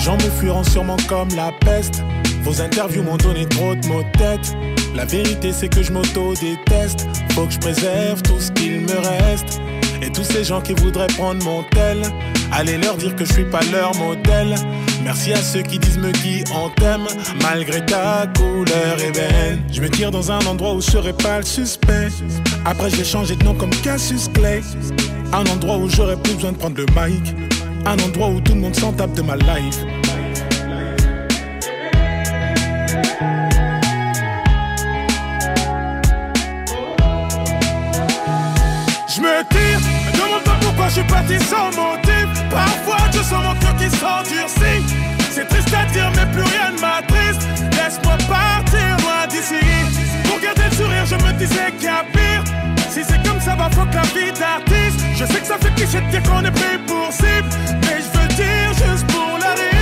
gens me fuiront sûrement comme la peste. Vos interviews m'ont donné trop de maux de tête. La vérité c'est que je m'auto-déteste. Faut que je préserve tout ce qu'il me reste. Et tous ces gens qui voudraient prendre mon tel, allez leur dire que je suis pas leur modèle. Merci à ceux qui disent me qui on t'aime, malgré ta couleur ébène. Je me tire dans un endroit où je serai pas le suspect. Après je vais changer de nom comme Cassius Clay. Un endroit où j'aurais plus besoin de prendre le mic. Un endroit où tout le monde s'en tape de ma life. Je me tire, me demande pas pourquoi je suis parti sans motif. Parfois je sens mon cœur qui s'endurcit. C'est triste à dire mais plus rien ne m'attriste. Laisse-moi partir loin d'ici. Pour garder le sourire je me disais qu'il y a pire. Si c'est comme ça va faut que la vie d'artiste. Je sais que ça fait cliché de dire qu'on est pris pour cible, mais je veux dire juste pour la rire.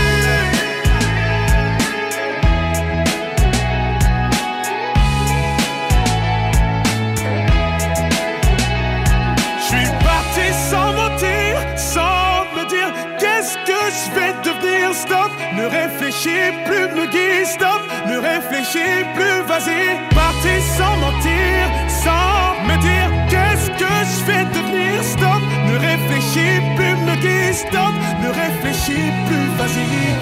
Sans mentir, sans me dire qu'est-ce que je vais devenir. Stop, ne réfléchis plus, me guide. Stop, ne réfléchis plus, vas-y. Parti sans mentir, sans me dire qu'est-ce que je vais devenir. Stop, ne réfléchis plus, me guide. Stop, ne réfléchis plus, vas-y.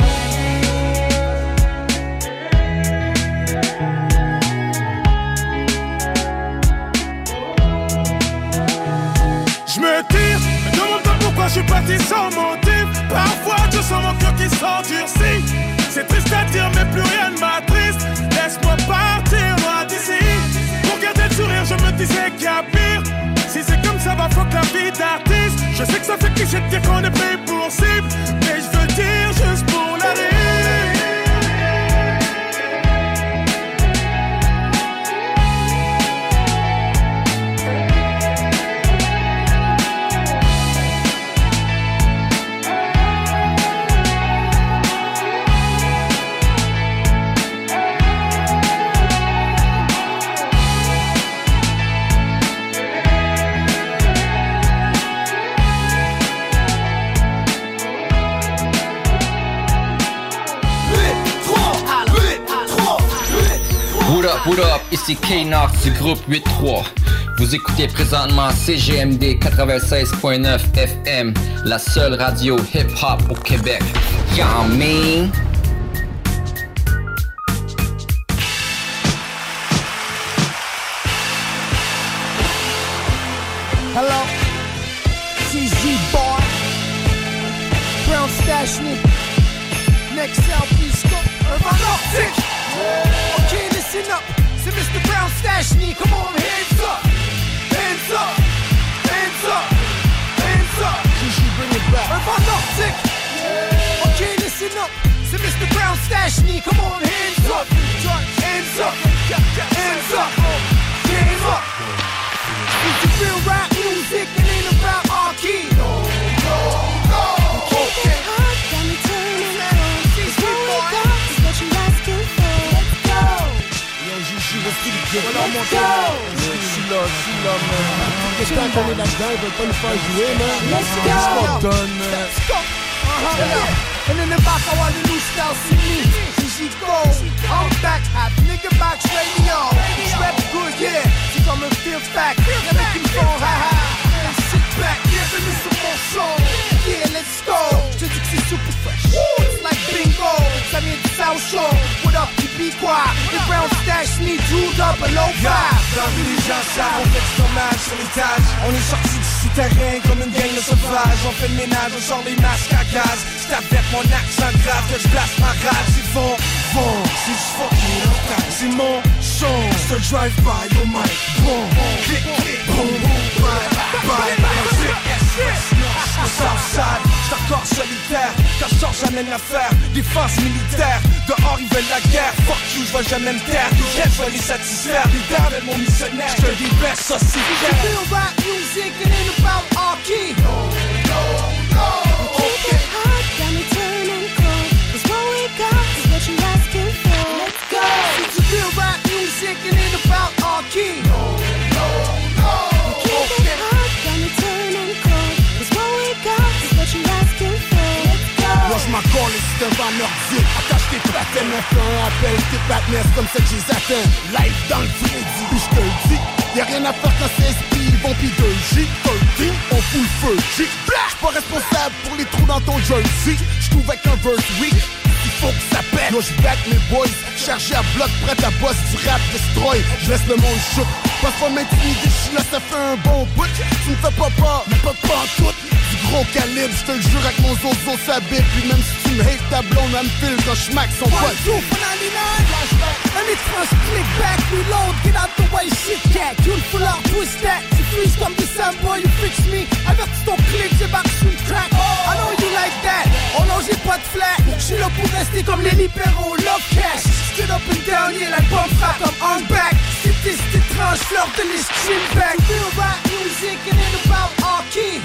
Je me tire, me demande pas pourquoi je suis parti sans motif. Parfois je sens mon cœur qui s'endurcit. C'est triste à dire mais plus rien ne m'attriste. Laisse-moi partir loin d'ici. Pour garder le sourire je me disais qu'il y a pire. Si c'est comme ça va faut que la vie d'artiste. Je sais que ça fait cliché de dire qu'on est pris pour cible, mais je veux dire juste pour la rire. What up, ici K-Nox du groupe 8-3. Vous écoutez présentement CGMD 96.9 FM, la seule radio hip-hop au Québec. Y'all mean? Hello, CZ Bar, Brown Stashnik, next LP scope, Urban Arctic. Okay, listen up, c'est Mr. Brown Stashnik, come on, hands up, hands up, hands up, hands up. Gigi, bring it back. Urban Arctic. Okay, listen up, c'est Mr. Brown Stashnik, come on, hands up, hands up, hands up, hands up. It's a real rap music, it ain't about our key. No, no, no. Okay. Got me turning on. It's what we got, it's what you asking for. Let's go. Yo, Gigi, let's get it good. Let's go. Je suis là, man. J'espère qu'on est là-dedans, ils veulent pas nous faire jouer, man. Let's go. C'est ce qu'on donne, man. Let's go. And in the back, I want the new style, see me. Gigi go. I'm back at Nigga Box Radio. It's rap good, yeah. C'est comme un feel fact. Y'a mec qui me font ha-ha. And sit back, bienvenue sur mon show. Yeah, let's go. Je dis que c'est super fresh. It's like bingo. Ça vient du South Shore. What up, hippie quoi? Les Brown Stash me jeweled up a low five. Dans la rue, les gens savent, on fait du tournage sur l'étage. On est sorti du souterrain comme une gang de sauvages. On fait le ménage, on sort les masques à gaz. C'est avec mon accent grave que je place ma rage. C'est fond, c'est du fucking octave. C'est mon son, c'est un drive-by au mic. Bon, clic, clic, boum, boum, bye, bye, music, au Southside, j'suis encore solitaire. Quand j'sors, j'amène l'affaire. Défense militaire, dehors ils veulent la guerre. Fuck you, j'vais jamais me taire. Les jeunes, j'vais les satisfaire. Les dames, elles mon missionnaire. J'te des best, ça c'est clair. Real rap music, it ain't about our key. No, no, no. Keep it hot, got me turning cold. It's what we got, it's what you asking for. Let's go. It's a real rap music, it ain't about our key. No, no, no. Keep it hot, got me turning cold. It's what we got, it's what you asking for. Let's go. What's my call is d'un vent nordique. Attache tes patins, on fait un appel, tes patins comme ça que j'ai atteint. Live dans le Freddy, puis je te le dis. Y'a rien à faire quand c'est SP, ils vont pis 2J, 13, on fout le feu. J'suis pas responsable pour les trous dans ton jersey. J'trouve avec un verse weak, il faut que ça pète. Yo j'back mes boys, chargé à bloc, prêt à boss du rap destroy. J'laisse le monde chouk, pas pas m'intimider, j'suis là ça fait un bon bout. Tu me fais pas peur, mais pas en tout. Du gros calibre, j'te le jure avec mon zozo ça bip. Puis même si tu me hates ta blonde, elle me file quand j'mack son pote. 1, 2, 99, let me trust, click back, reload, get out the way, shit cat. You le foulard, twist that, tu freeze comme du boy, you fix me. Avertis ton clip, j'ai back sur le crack. I know you like that, oh non j'ai pas de flat. J'suis là pour rester comme les libéraux, love cash. Straight up and down, yeah, like bomb frappe comme on back. C'était étrange, fleur de les stream back. Feel rap music and it about our key.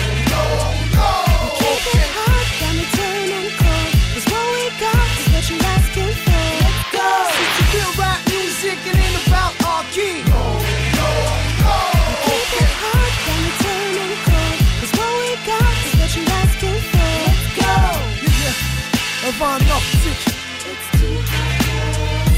Keep it hot, got me turning cold. 'Cause what we got is what you're asking for. Let's go. Feel rap music and it about our key. Keep it hot, got me turning cold. 'Cause what we got is what you're asking for. Let's go. Yeah, un vent nordique. It's too hot.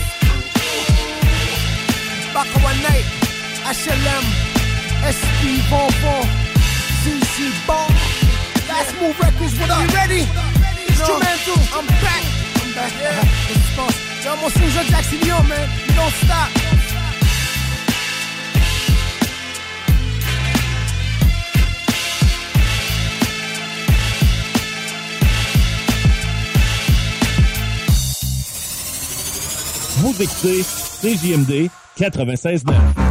Back on one night, HLM, SP Bonbon, ZZ Bon. Last Move Records, what up? You ready? Instrumental, I'm back. Yeah, yo, mon son Joe Jackson, yo, man, you don't stop. Vous écoutez CJMD 96.9.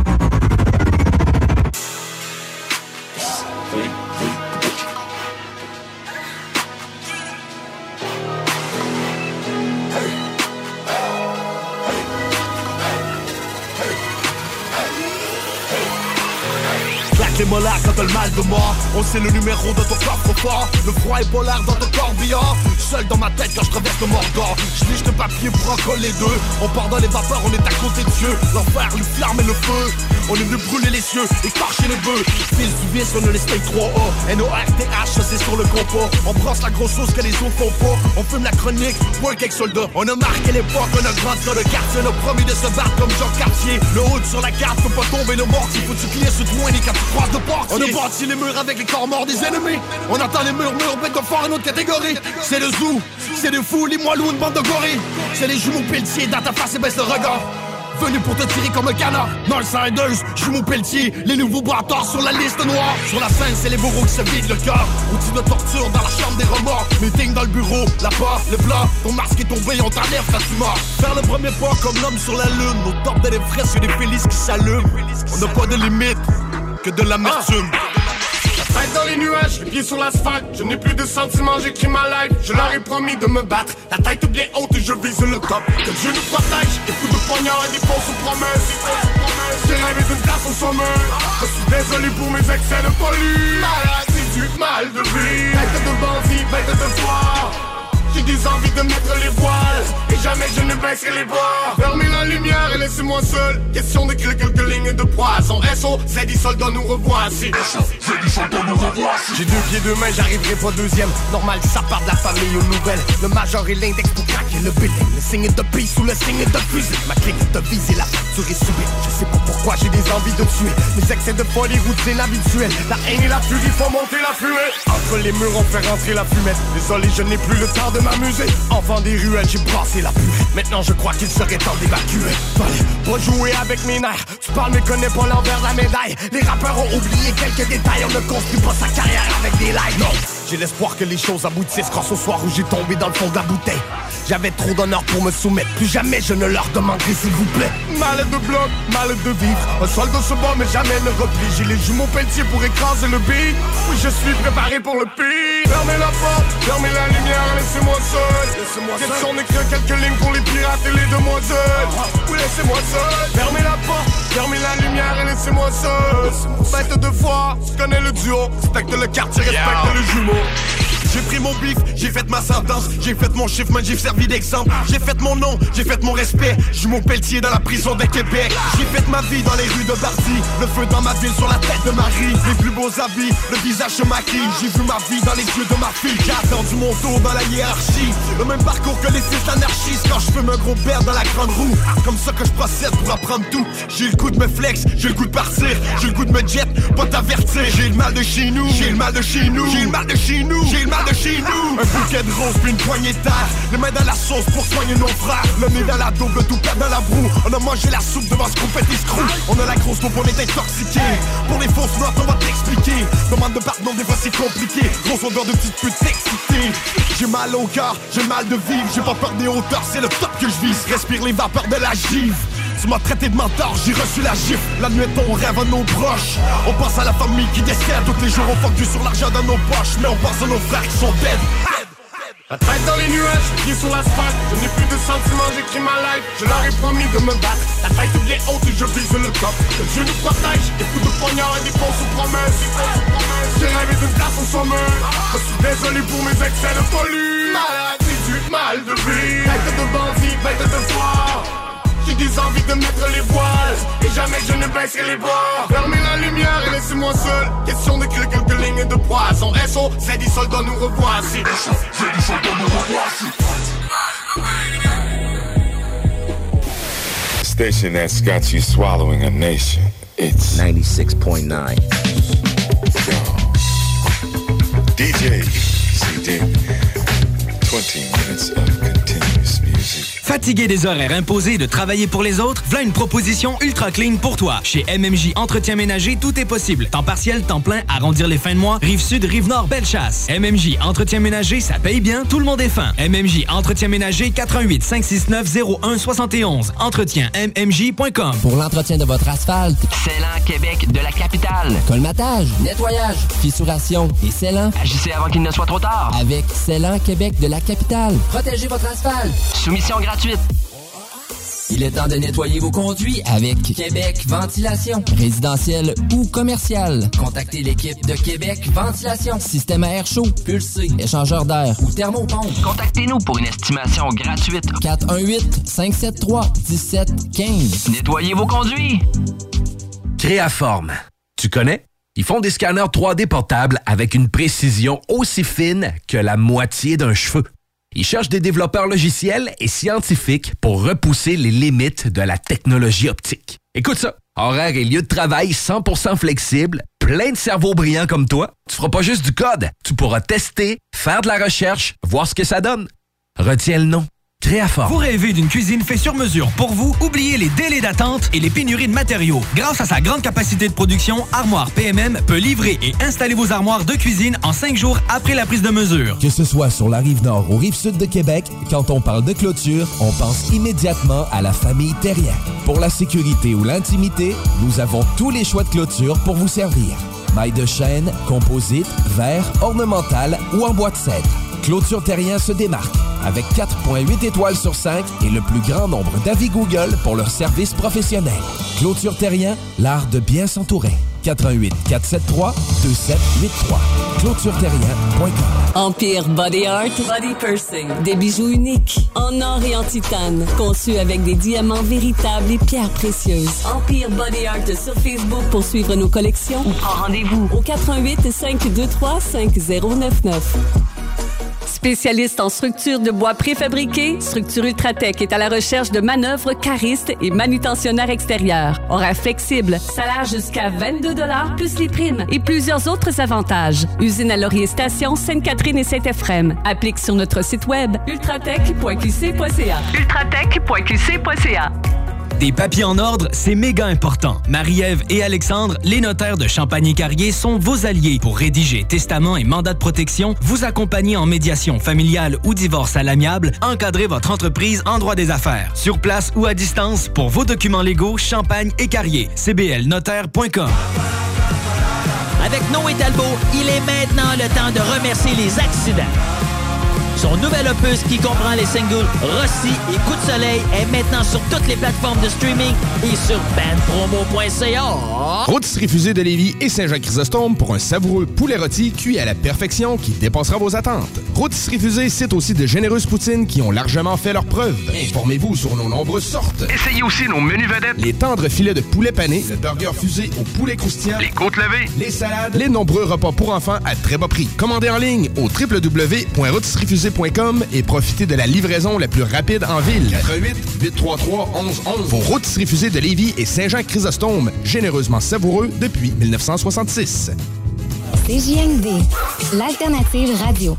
Les molars quand t'as le mal de mort. On sait le numéro de ton coffre-fort. Le froid est polaire dans ton corbillard. Seul dans ma tête quand je traverse le Mordor. Je liche de papier pour en coller deux. On part dans les vapeurs, on est à côté de Dieu. L'enfer, les flammes et le feu. On est venu brûler les cieux, écorcher les bœufs. Fils du vice, on a les steaks 3A. NORTH, c'est sur le compas. On brosse la grosse sauce que les autres font pas. On fume la chronique, work avec soldats. On a marqué l'époque, on a grandi dans le quartier. On a promis de se battre comme Jean Cartier. Le haut sur la carte, faut pas tomber le mort. Il faut que tu cliques sur toi et quand tu croises de porte. On a bâti les murs avec les corps morts des ennemis. On entend les murmures, bête de fort une autre catégorie. C'est le zoo, c'est des fous, les moelleux, une bande de gorilles. C'est les jumeaux Pelletier, dans ta face et baisse le regard. Venu pour te tirer comme un canard. Northsiders, jumeaux Pelletier, les nouveaux bâtards sur la liste noire. Sur la scène, c'est les bourreaux qui se vident le cœur. Outil de torture dans la chambre des remords. Meeting dans le bureau, la part, le plat. Ton masque est tombé, on t'enlève quand tu mords. Faire le premier pas comme l'homme sur la lune. Nos torpes de l'Everest, c'est des félices qui s'allument. On n'a pas de limite, que de l'amertume. La tête dans les nuages, les pieds sur l'asphalte. Je n'ai plus de sentiments, j'écris ma life. Je leur ai promis de me battre. La tête bien haute et je vise le top. Que Dieu nous protège, des coups de poignard et des fausses promesses. J'ai rêvé d'une place au sommet. Je suis désolé pour mes excès de folie. Maladie du mal de vie. Bête de bandit, bête de foire. J'ai des envies de mettre les voiles. Et jamais je ne baisserai les bras. Fermez la lumière et laissez-moi seul. Question d'écrire quelques lignes de poison. SO, Zeddy Soldat nous revoici. J'ai 2 pieds 2 mains, j'arriverai pas deuxième. Normal, ça part de la famille aux nouvelles. Le major et l'index pour craquer le billing. Le signe de peace ou le signe de fusil. Ma clique de viser, la facture est subie. Je sais pas pourquoi j'ai des envies de tuer. Mes excès de folie, routine habituelle. La haine et la furie font monter la fumée. Entre les murs, on fait rentrer la fumette. Désolé, je n'ai plus le temps de m'amuser. Enfant des ruelles, j'ai brassé la purée. Maintenant je crois qu'il serait temps d'évacuer. Allez, pas jouer avec mes nerfs. Tu parles mais connais pas l'envers de la médaille. Les rappeurs ont oublié quelques détails. On ne construit pas sa carrière avec des likes. Non, j'ai l'espoir que les choses aboutissent. Grâce au soir où j'ai tombé dans le fond de la bouteille. J'avais trop d'honneur pour me soumettre. Plus jamais je ne leur demanderai s'il vous plaît. Mal de bloc, mal de vivre. Un soldat se bat mais jamais ne replie. J'ai les jumeaux Pelletier pour écraser le beat. Oui, je suis préparé pour le pire. Fermez la porte, fermez la lumière, laissez-moi seul. Question d'écrire quelques lignes pour les pirates et les demoiselles. Oui, laissez-moi seul. Fermez la porte, fermez la lumière et laissez-moi seul. Bête de foi, tu connais le duo. Respecte le quartier, respecte le jumeau. J'ai pris mon bif, j'ai fait ma sentence. J'ai fait mon chiffre, man, j'ai servi d'exemple. J'ai fait mon nom, j'ai fait mon respect. J'ai mon pelletier dans la prison de Québec. J'ai fait ma vie dans les rues de Barty. Le feu dans ma ville, sur la tête de Marie. Les plus beaux habits, le visage se maquille. J'ai vu ma vie dans les yeux de ma fille. J'ai attendu mon tour dans la hiérarchie. Le même parcours que les fils anarchistes. Quand je fume un gros beurre dans la grande roue. Comme ça que je procède pour apprendre tout. J'ai le goût de me flex, j'ai le goût de partir. J'ai le goût de me jet, pas t'avertir. J'ai le mal de chez nous, j'ai le mal de chez nous. J'ai le mal de chez nous, j'ai le mal de chez nous. Un bouquet de roses puis une poignée de terre. Les mains dans la sauce pour soigner nos frères. Le nez dans la double, tout perd dans la broue. On a mangé la soupe devant ce groupe et screw. On a la grosse coupe, on est intoxiqué. Pour les fausses notes, on va t'expliquer. Demande de pardon, des fois c'est compliqué. Grosse odeur de petite pute excitée. J'ai mal au cœur, j'ai mal de vivre. J'ai pas peur des hauteurs, c'est le top que je vise. Respire les vapeurs de la givre. Tu m'as traité de mentor, j'ai reçu la gifle. La nuit on rêve à nos proches. On pense à la famille qui décède. Tous les jours on focus sur l'argent dans nos poches. Mais on pense à nos frères qui sont dead. La tête dans les nuages, pieds sur l'asphalte. Je n'ai plus de sentiments, j'écris ma life. Je leur ai promis de me battre. La tête toutes les hautes et je vise le top. Que Dieu nous protège, des coups de poignard et des fausses promesses. J'ai rêvé d'une place au sommet. Je suis désolé pour mes excès de folie. Maladie du mal de vie. Bête de bandit, bête de foire. J'ai des envies de mettre les voiles. Et jamais je ne baisserai les bras. Fermez la lumière et laissez-moi seul. Question d'écrire quelques lignes de poison. SO, c'est des soldats nous revoici. C'est des soldats nous revoici. Station that's got you swallowing a nation. It's 96.9. DJ CD. 20 minutes of continuous music. Fatigué des horaires imposés de travailler pour les autres? V'là une proposition ultra clean pour toi. Chez MMJ Entretien Ménager, tout est possible. Temps partiel, temps plein, arrondir les fins de mois, Rive-Sud, Rive-Nord, Bellechasse. MMJ Entretien Ménager, ça paye bien, tout le monde est fin. MMJ Entretien Ménager, 88 569 0171. Entretien MMJ.com. Pour l'entretien de votre asphalte, Célan Québec de la capitale. Colmatage, nettoyage, fissuration et scellant. Agissez avant qu'il ne soit trop tard. Avec Célan Québec de la capitale. Protégez votre asphalte. Soumission gratuite. Il est temps de nettoyer vos conduits avec Québec Ventilation. Résidentiel ou commercial. Contactez l'équipe de Québec Ventilation. Système à air chaud, pulsé, échangeur d'air ou thermopompe. Contactez-nous pour une estimation gratuite. 418-573-1715. Nettoyez vos conduits. Créaforme. Tu connais? Ils font des scanners 3D portables avec une précision aussi fine que la moitié d'un cheveu. Ils cherchent des développeurs logiciels et scientifiques pour repousser les limites de la technologie optique. Écoute ça, horaire et lieu de travail 100% flexible, plein de cerveaux brillants comme toi. Tu feras pas juste du code, tu pourras tester, faire de la recherche, voir ce que ça donne. Retiens le nom. Créaforme. Vous rêvez d'une cuisine faite sur mesure pour vous? Oubliez les délais d'attente et les pénuries de matériaux. Grâce à sa grande capacité de production, Armoire PMM peut livrer et installer vos armoires de cuisine en 5 jours après la prise de mesure. Que ce soit sur la Rive-Nord ou Rive-Sud de Québec, quand on parle de clôture, on pense immédiatement à la famille Terrien. Pour la sécurité ou l'intimité, nous avons tous les choix de clôture pour vous servir. Mailles de chêne, composite, verre, ornemental ou en bois de cèdre. Clôture Terrien se démarque avec 4,8 étoiles sur 5 et le plus grand nombre d'avis Google pour leur service professionnel. Clôture Terrien, l'art de bien s'entourer. 88 473 2783. ClôtureTerrien.com. Empire Body Art, Body Pursing. Des bijoux uniques, en or et en titane, conçus avec des diamants véritables et pierres précieuses. Empire Body Art sur Facebook pour suivre nos collections ou prends rendez-vous au 88 523 5099. Spécialiste en structures de bois préfabriquées, Structure Ultratech est à la recherche de manœuvres caristes et manutentionnaires extérieurs. Horaires flexibles, salaire jusqu'à 22 $ plus les primes et plusieurs autres avantages. Usine à Laurier Station, Sainte-Catherine et Saint-Ephrem. Applique sur notre site web ultratech.qc.ca. ultratech.qc.ca. Des papiers en ordre, c'est méga important. Marie-Ève et Alexandre, les notaires de Champagny-Carrier, sont vos alliés pour rédiger testament et mandat de protection, vous accompagner en médiation familiale ou divorce à l'amiable, encadrer votre entreprise en droit des affaires. Sur place ou à distance, pour vos documents légaux, Champagne et Carrier. cblnotaire.com. Avec Noé Talbot, il est maintenant le temps de remercier les accidents. Son nouvel opus qui comprend les singles Rossi et Coup de soleil est maintenant sur toutes les plateformes de streaming et sur bandpromo.ca. Rôtisserie Fusée de Lévis et Saint-Jean-Chrysostome pour un savoureux poulet rôti cuit à la perfection qui dépassera vos attentes. Rôtisserie Fusée cite aussi de généreuses poutines qui ont largement fait leurs preuves. Informez-vous sur nos nombreuses sortes. Essayez aussi nos menus vedettes. Les tendres filets de poulet pané, le burger fusé au poulet croustillant, les côtes levées, les salades, les nombreux repas pour enfants à très bas prix. Commandez en ligne au www.rôtisseriefusée.com et profitez de la livraison la plus rapide en ville. 88 833 1111. Vos Rôtisseries Fusées de Lévis et Saint-Jean-Chrysostome, généreusement savoureux depuis 1966. CJMD, l'alternative radio.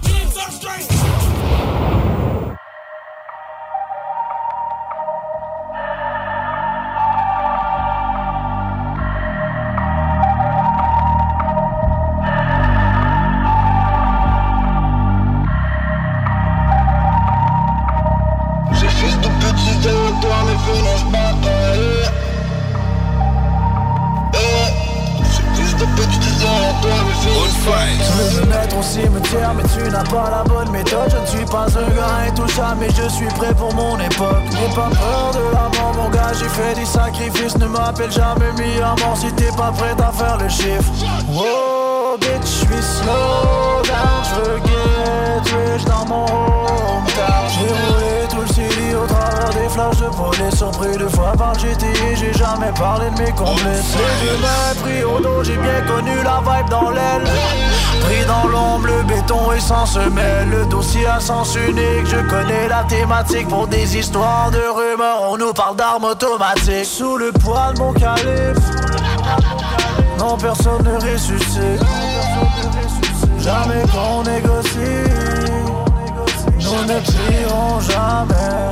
Mais tu n'as pas la bonne méthode. Je ne suis pas un gars intouchable, mais je suis prêt pour mon époque. N'aie pas peur de la mort, mon gars, j'ai fait des sacrifices. Ne m'appelle jamais mis à mort si t'es pas prêt à faire le chiffre. Oh, bitch, je suis slow down. Je veux get rich dans mon hometown. J'ai roulé tout le city au travers des flashs de police. Surpris deux fois par le GTI, j'ai jamais parlé de mes complices. Les humains pris au dos, j'ai bien connu la vibe dans l'aile. Pris dans l'ombre, le béton est sans semelle. Le dossier à sens unique, je connais la thématique. Pour des histoires de rumeurs, on nous parle d'armes automatiques. Sous le poids de mon calife, non, personne ne ressuscite. Jamais qu'on négocie, nous ne prierons jamais.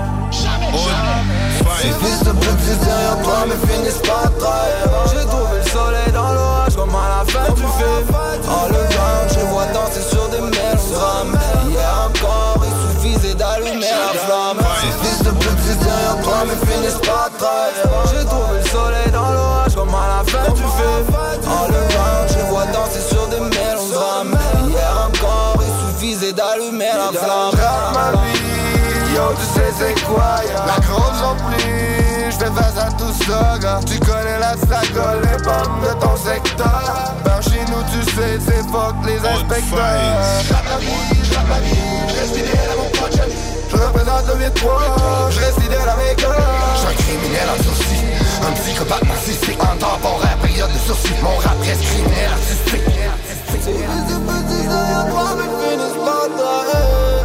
Ces fils de pute, c'est derrière toi, mais finissent pas trahir. J'ai trouvé le soleil dans l'orage, comme à la fin du film. Oh le ground, je vois danser sur des mélodrames. Hier encore, il suffisait d'allumer la flamme. Ces fils de pute, c'est derrière toi, mais finissent pas trahir. J'ai trouvé le soleil dans l'orage, comme à la fin du film. Oh le ground, je vois danser sur des mélodrames. Hier encore, il suffisait d'allumer la flamme. Ma vie, yo, tu sais c'est quoi, ya. La grosse emprise, j'fais face à tout ça, gars. Tu connais la saga, les bandes de ton secteur. Par chez nous, tu sais, c'est fuck les inspecteurs. J'rappe la vie, j'reste fidèle à mon pote Jali. J'représente le 8-3, j'reste fidèle à mes gars. J'suis un criminel en sursis, un psychopathe narcissique. En temporaire, période de sursis, mon rap reste criminel artistique. C'est des petits derrière toi, mais finissent pas trahir.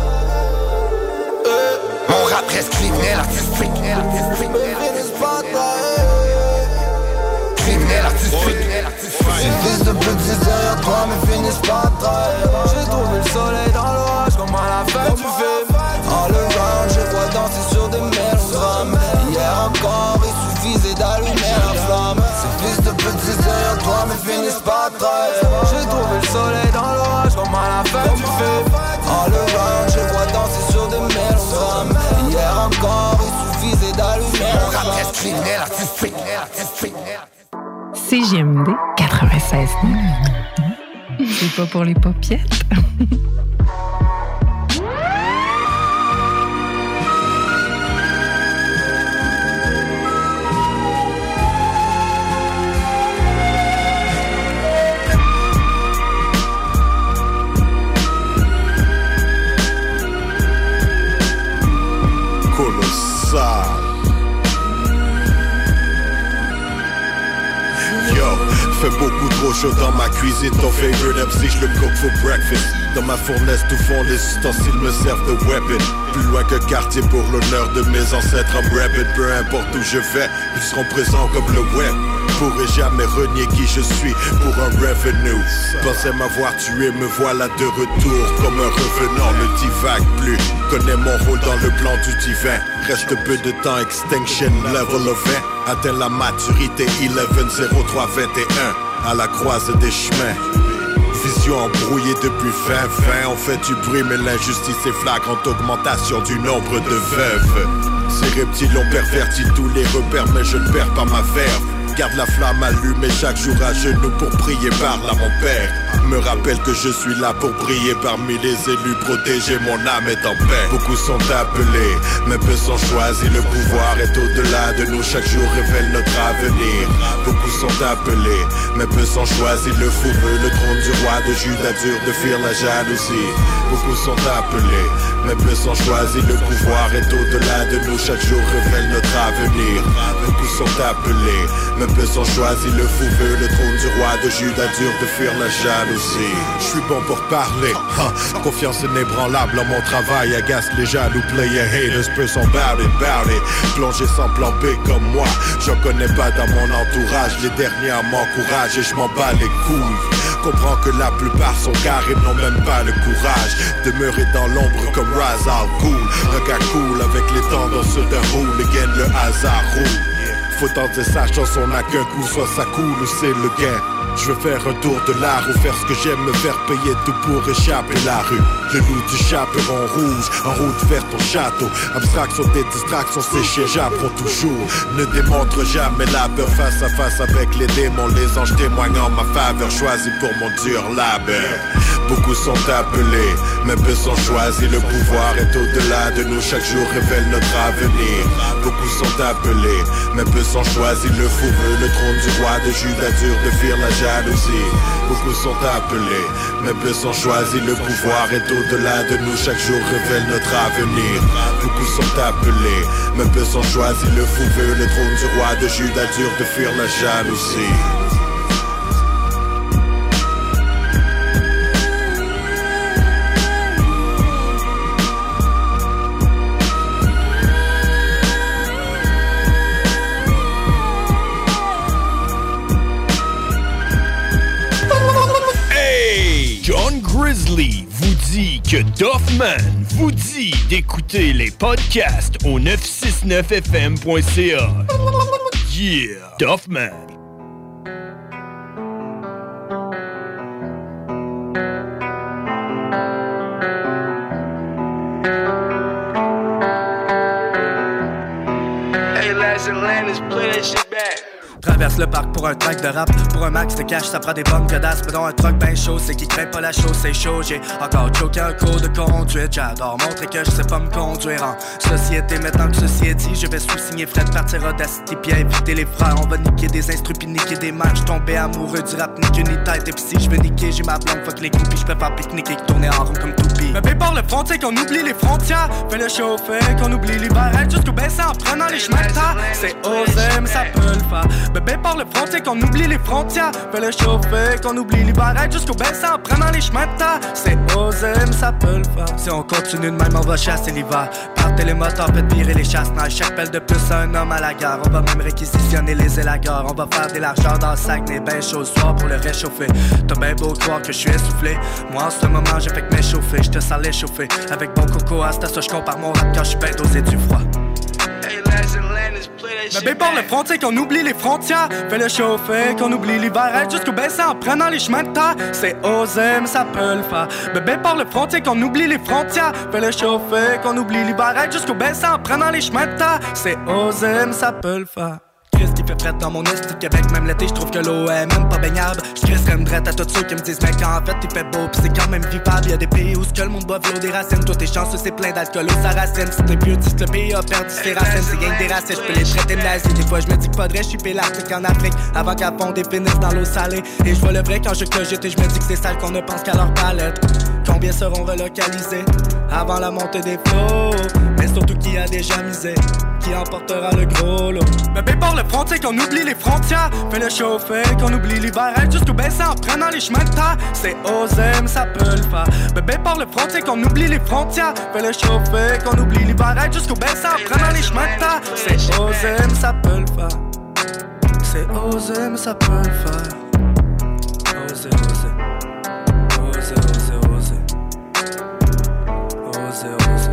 Mon rap reste criminel artistique. Mais finissent pas trahir. Criminel artistique. Ces fils de pute, c'est derrière toi, mais finissent pas trahir. J'ai trouvé le soleil dans l'orage, comme à la fin du film. En le round, je vois danser sur des mélodrames. Hier encore, il suffisait d'allumer la flamme. Ces fils de pute, c'est derrière toi, mais finissent pas trahir. J'ai trouvé le soleil dans l'orage, comme à la fin du film. En le round, je vois danser sur des mélodrames. Hier encore, il suffisait d'allumer la flamme. Mon rap reste criminel artistique. CJMD 96. C'est pas pour les paupiètes. Colossal. Fait beaucoup trop chaud dans ma cuisine. Ton favorite MC, je le cook for breakfast. Dans ma fournaise, tout fond, les ustensiles me servent de weapon. Plus loin que quartier pour l'honneur de mes ancêtres. I'm rapping, peu importe où je vais, ils seront présents comme le web. Pourrais jamais renier qui je suis pour un revenue. Pensais m'avoir tué, me voilà de retour comme un revenant, ne divague plus. Connais mon rôle dans le plan du divin. Reste peu de temps, extinction level of 20. Atteint la maturité 11-03-21. À la croisée des chemins. Vision embrouillée depuis fin. On fait du bruit mais l'injustice est flagrante. Augmentation du nombre de veuves. Ces reptiles ont perverti tous les repères mais je ne perds pas ma verve. Garde la flamme allumée chaque jour à genoux pour prier par là mon père. Me rappelle que je suis là pour briller parmi les élus, protéger mon âme est en paix. Beaucoup sont appelés, mais peu sont choisis. Le pouvoir est au-delà de nous, chaque jour révèle notre avenir. Beaucoup sont appelés, mais peu sont choisis. Le fou veut le trône du roi de Juda, dur de fuir la jalousie. Beaucoup sont appelés, mais peu sont choisis. Le pouvoir est au-delà de nous, chaque jour révèle notre avenir. Beaucoup sont appelés, mais peu sont choisis. Le fou veut le trône du roi de Juda, dur de fuir la jalousie. Je suis bon pour parler, confiance inébranlable en mon travail. Agace les jaloux players, haters, peu sont bout it. Plongé sans plan B comme moi, j'en connais pas dans mon entourage. Les derniers m'encouragent et je m'en bats les couilles. Comprends que la plupart sont carrés, n'ont même pas le courage. Demeurer dans l'ombre comme Ra's al Ghul. Un gars cool avec les tendances d'un hooligan, le hasard roule. Faut tenter sa chance, on n'a qu'un coup, soit ça coule ou c'est le gain. Je veux faire un tour de l'art ou faire ce que j'aime, me faire payer tout pour échapper la rue. Le loup du chaperon rouge, en route vers ton château. Abstraction des distractions séchées, j'apprends toujours. Ne démontre jamais la peur face à face avec les démons. Les anges témoignent en ma faveur, choisis pour mon dur labeur. Beaucoup sont appelés, mais peu sont choisis. Le pouvoir est au-delà de nous, chaque jour révèle notre avenir. Beaucoup sont appelés, mais peu sont choisis. Le fou veut le trône du roi de Juda, dur de fuir la jalousie. Beaucoup sont appelés, mais peu sont choisis. Le pouvoir est au-delà de nous, chaque jour révèle notre avenir. Beaucoup sont appelés, mais peu sont choisis. Le fou veut le trône du roi de Juda, dur de fuir la jalousie. Grizzly vous dit que Duffman vous dit d'écouter les podcasts au 969fm.ca. Yeah, Duffman. Hey, Laz and Landis, play that shit back. Traverse le parc pour un track de rap. Pour un max de cash, ça prend des bonnes godasses. Mais dans un truck ben chaud, c'est qui craint pas la chose, c'est chaud. J'ai encore choqué un cours de conduite. J'adore montrer que je sais pas me conduire en société. Maintenant que ceci est dit, je vais sous-signer Fred, partir Audacity puis éviter les frères. On va niquer des instrus puis niquer des matchs. Tomber amoureux du rap, niquer une tête. Et pis si je veux niquer, j'ai ma blonde, fuck les groupies. J'préfère pique-niquer que tourner en rond comme toupie. Bébé par le frontier qu'on oublie les frontières. Fais le chauffer, qu'on oublie l'hiver. Jusqu'au baisser en prenant les chemins de terre. C'est osé, mais ça peut le faire. Bébé par le frontier qu'on oublie les frontières. Fais le chauffer, qu'on oublie l'hiver. Jusqu'au baisser en prenant les chemins de terre. C'est osé, mais ça peut le faire. Si on continue de même, on va chasser l'hiver. Partez les moteurs, faites virer les chasse-neige. Chaque pelle de plus, un homme à la gare. On va même réquisitionner les élagores. On va faire des largeurs dans le sac, des bains chauds soir pour le réchauffer. T'as bien beau croire que je suis essoufflé. Moi en ce moment, j'ai fait que m'échauffer. Je te sens l'échauffer. Avec bon coco, à ça, je compare mon rap quand je suis bien dosé du froid. Bébé par le frontier qu'on oublie les frontières. Fais le chauffer, qu'on oublie l'hiver. Jusqu'au baisser en prenant les chemins de terre. C'est osé, mais ça peut le faire. Bébé par le frontier qu'on oublie les frontières. Fais le chauffer, qu'on oublie l'hiver. Jusqu'au baisser en prenant les chemins de terre. C'est osé, mais ça peut le faire. Christ qui fait fret dans mon est du Québec. Même l'été, j'trouve que l'eau est même pas baignable. J'crisserais une drette à tous ceux qui me disent, mec, en fait, il fait beau pis c'est quand même vivable. Y'a des pays où ce que le monde boit l'eau des racines. Toi, t'es chanceux, c'est plein d'alcool aux saracines. Si t'es vieux, dis que le pays a perdu ses racines. C'est gang des racistes, j'peux les traiter de nazis. Des fois, j'me dis qu'il faudrait chipper l'Arctique en Afrique avant qu'à fond des pénis dans l'eau salée. Et j'vois le vrai quand je cogite et j'me dis que c'est sale qu'on ne pense qu'à leur palette. Combien seront relocalisés avant la montée des flots? Mais surtout qui a déjà misé, qui emportera le gros lot. Bébé par le frontier qu'on oublie les frontières. Fais le chauffer, qu'on oublie l'hiver. Jusqu'au baisser en prenant les chemins de terre. C'est osé, mais ça peut le faire. Bébé par le frontier qu'on oublie les frontières. Fais le chauffer, qu'on oublie l'hiver. Jusqu'au baisser en prenant les chemins de terre. C'est osé, mais ça peut le faire. C'est osé, mais ça peut le faire. Osé, osé. Osé, osé, osé. Osé, osé.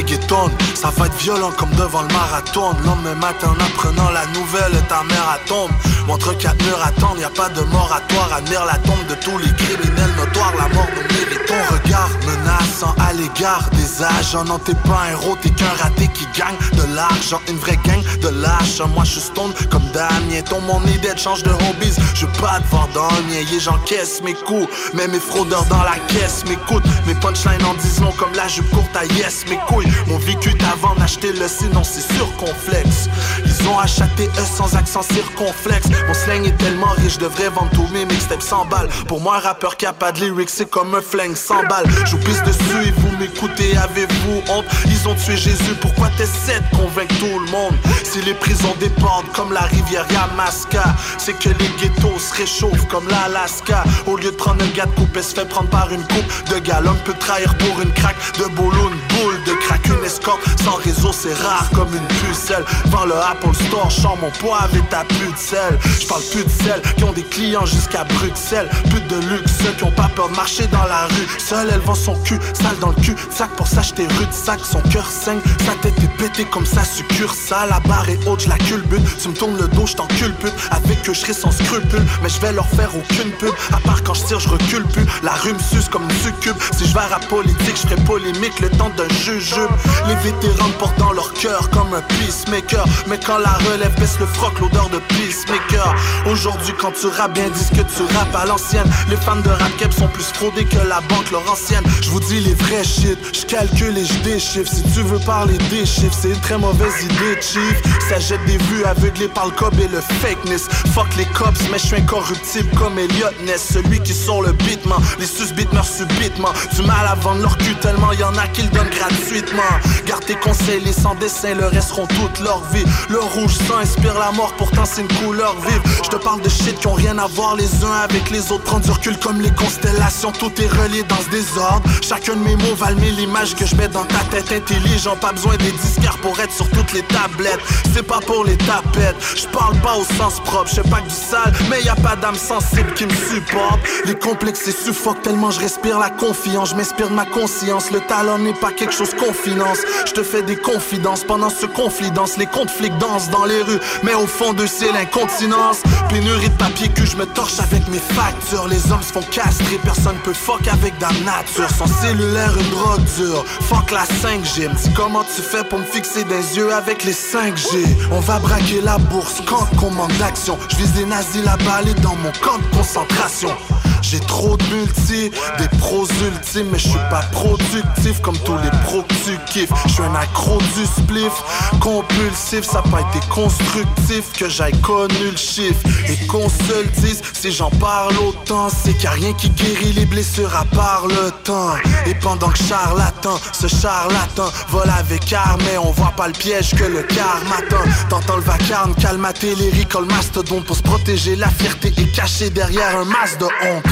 reggaeton. Ça va être violent comme devant le marathon. Le lendemain matin en apprenant la nouvelle, ta mère à tombe. Montre 4 murs attendent, y a pas de moratoire. Admire la tombe de tous les criminels notoires. La mort nous mérite. Ton regard menaçant à l'égard des agents. Non t'es pas un héros, t'es qu'un raté qui gagne de l'argent. Une vraie gang de lâches. Moi je suis stone comme Damien. Ton mon idée de change de hobbies. Je veux pas te voir dans le mien. Yeah, j'encaisse mes coups, mais mes fraudeurs dans la caisse m'écoutent. Mes punchlines en disent long comme la jupe courte à yes. Mes couilles m'ont vécu avant d'acheter le sinon c'est circonflexe. Ils ont acheté eux sans accent circonflexe. Mon slang est tellement riche, je devrais vendre tous mes mixtapes 100 balles. Pour moi un rappeur qui a pas de lyrics c'est comme un flingue 100 balles. Je vous pisse dessus et vous m'écoutez, avez-vous honte? Ils ont tué Jésus, pourquoi t'essaies de convaincre tout le monde? Si les prisons débordent comme la rivière Yamaska, c'est que les ghettos se réchauffent comme l'Alaska. Au lieu de prendre un gars de coupe, elle se fait prendre par une coupe de gars. L'homme peut trahir pour une craque de boulot, une boule de crack, une escorte sans réseau, c'est rare comme une pucelle. Vends le Apple Store, chante mon poids avec ta pute sel. J'parle plus de celles qui ont des clients jusqu'à Bruxelles. Pute de luxe, ceux qui ont pas peur de marcher dans la rue. Seule elle vend son cul, sale dans le cul. Sac pour s'acheter rude, sac, son cœur saigne. Sa tête est pétée comme sa succursale. La barre est haute, j'la culbute. Tu me tournes le dos, j't'encule pute. Avec eux j'serai sans scrupule, mais j'vais leur faire aucune pub. À part quand j'tire, j'recule plus. La rue me suce comme une succube. Si j'vais à la politique, j'ferais polémique le temps d'un jujube. Les vétérans me portent dans leur cœur comme un peacemaker. Mais quand la relève baisse le froc, l'odeur de peacemaker. Aujourd'hui quand tu rappes bien, dis que tu rappes à l'ancienne. Les fans de rap keb sont plus fraudés que la banque laurentienne. J'vous dis les vrais shit, j'calcule et j'déchiffre. Si tu veux parler des chiffres, c'est une très mauvaise idée, chief. Ça jette des vues aveuglées par le cob et le fakeness. Fuck les cops, mais j'suis incorruptible comme Elliot Ness. Celui qui sort le beatman, les sus-beats meurent subitement. Du mal à vendre leur cul tellement y'en a qui le donnent gratuitement. Garde tes conseils, les sans dessin le resteront toute leur vie. Le rouge sang inspire la mort, pourtant c'est une couleur vive. J'te parle de shit qui ont rien à voir les uns avec les autres. Prends du recul comme les constellations, tout est relié dans ce désordre. Chacun de mes mots valent mille images que je mets dans ta tête. Intelligent, pas besoin des disquaires pour être sur toutes les tablettes. C'est pas pour les tapettes, j'parle pas au sens propre. J'sais pas que du sale, mais y'a pas d'âme sensible qui me supporte. Les complexes et suffoquent tellement je respire la confiance. Je m'inspire de ma conscience, le talent n'est pas quelque chose qu'on finance. Je te fais des confidences pendant ce conflit danse. Les comptes flics dansent dans les rues, mais au fond de c'est l'incontinence. Pénurie de papier cul, je me torche avec mes factures. Les hommes se font castrer, personne peut fuck avec dame nature. Son cellulaire une drogue dure, fuck la 5G. Me dis comment tu fais pour me fixer des yeux avec les 5G. On va braquer la bourse quand qu'on manque d'action. Je vise des nazis la balle dans mon camp de concentration. J'ai trop de multi, des pros ultimes, mais je suis pas productif comme tous les pros que tu kiffes. Je suis un accro du spliff, compulsif, ça a pas été constructif que j'aille connu le chiffre. Et qu'on se le dise, si j'en parle autant, c'est qu'il y a rien qui guérit les blessures à part le temps. Et pendant que charlatan, ce charlatan vole avec armes, mais on voit pas le piège que le karma m'attend. T'entends le vacarme, calmater les ricoles mastodontes. Pour se protéger, la fierté est cachée derrière un masque de honte.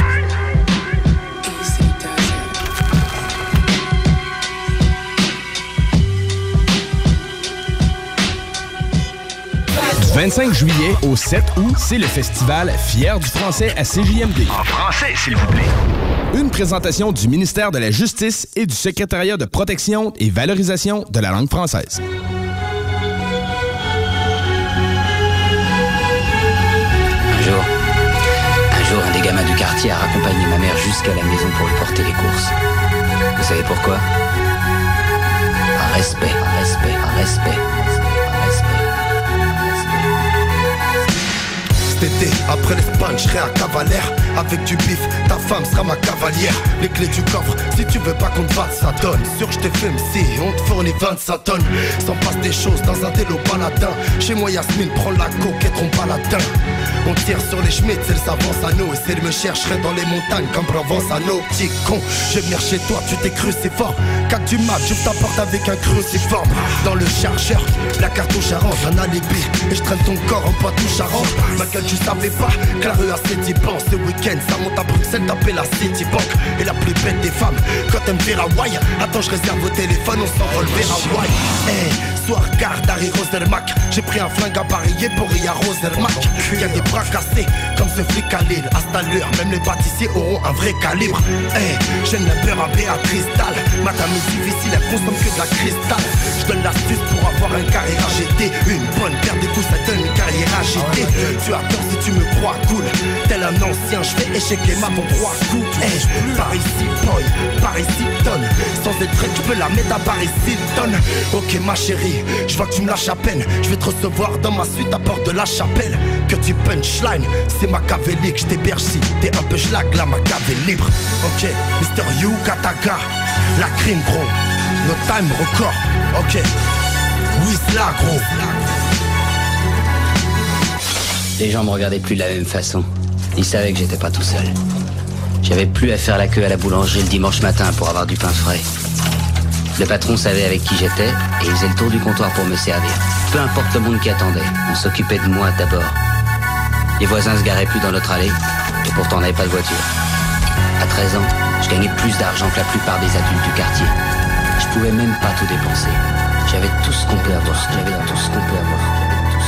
Du 25 juillet au 7 août, c'est le festival Fier du français à CJMD. En français, s'il vous plaît. Une présentation du ministère de la Justice et du Secrétariat de protection et valorisation de la langue française. Un jour, un des gamins du quartier a raccompagné ma mère jusqu'à la maison pour lui porter les courses. Vous savez pourquoi? Un respect, un respect, un respect. Cet été, après l'Espagne, je serai à Cavalère. Avec du bif, ta femme sera ma cavalière. Les clés du coffre, si tu veux pas qu'on te vende, ça donne. Sûr, je te filme si on te fournit 25 tonnes. S'en passe des choses dans un délo baladin. Chez moi, Yasmine prend la coque et trompe baladin. On tire sur les schmitts, elle s'avance à nous. Et si elle me chercherait dans les montagnes comme Provence-à-nous. Petit con, je vais venir chez toi, tu t'es cruciforme. 4 du mat, j'ouvre ta porte avec un cruciforme. Dans le chargeur, la cartouche arrange un alibi. Et je traîne ton corps en Poitou-Charentes. Malgré tu savais pas que la rue a ses 10 plans. Ce week-end, ça monte à Bruxelles, taper la Citibank. Et la plus belle des femmes, quand elle me fait Hawaï. Attends, je réserve au téléphone, on s'envole vers Hawaï. Hey, soir, garde Harry Roselmack. J'ai pris un flingue appareillé pour Ria Roselmack. Y'a des bras cassés comme ce flic à Lille. À cette allure, même les pâtissiers auront un vrai calibre. Hey, j'aime la peur à Béatrice Dalle. Madame est difficile, elle consomme que de la cristal. Je donne l'astuce pour avoir un carrière AGT. Une bonne paire de coups, ça donne une carrière agitée. Tu as tort si tu me crois cool. Tel un ancien, je fais échec les maps en 3 coups. Hey, par ici boy, par ici tonne. Sans être prêt, tu peux la mettre à Paris Hilton. Ok ma chérie, je vois que tu me lâches à peine. Je vais te recevoir dans ma suite à Porte de la Chapelle. Que tu punchline, c'est machiavélique. Je t'héberge si t'es un peu schlag, la Machiavé libre. Ok, Mr. You Kataga, la crime gros, no time record. Ok, Whistla gros. Les gens me regardaient plus de la même façon. Ils savaient que j'étais pas tout seul. J'avais plus à faire la queue à la boulangerie le dimanche matin pour avoir du pain frais. Le patron savait avec qui j'étais et il faisait le tour du comptoir pour me servir. Peu importe le monde qui attendait, on s'occupait de moi d'abord. Les voisins se garaient plus dans notre allée et pourtant on n'avait pas de voiture. À 13 ans, je gagnais plus d'argent que la plupart des adultes du quartier. Je pouvais même pas tout dépenser. J'avais tout ce qu'on peut avoir. J'avais tout ce qu'on peut avoir.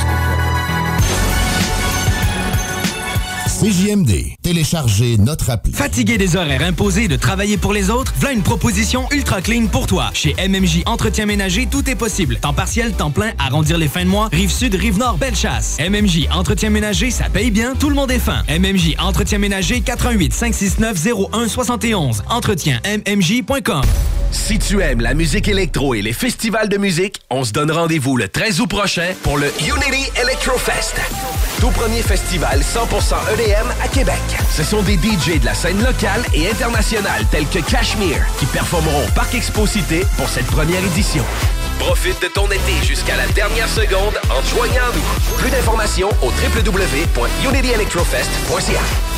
CJMD. Téléchargez notre appli. Fatigué des horaires imposés de travailler pour les autres? V'là une proposition ultra clean pour toi. Chez MMJ Entretien Ménager, tout est possible. Temps partiel, temps plein, arrondir les fins de mois, Rive-Sud, Rive-Nord, Bellechasse. MMJ Entretien Ménager, ça paye bien, tout le monde est fin. MMJ Entretien Ménager, 88 569 0171. EntretienMMJ.com. Si tu aimes la musique électro et les festivals de musique, on se donne rendez-vous le 13 août prochain pour le Unity Electrofest. Tout premier festival 100% EDM à Québec. Ce sont des DJ de la scène locale et internationale tels que Cashmere qui performeront au Parc Expo-Cité pour cette première édition. Profite de ton été jusqu'à la dernière seconde en te joignant à nous. Plus d'informations au www.unityelectrofest.ca.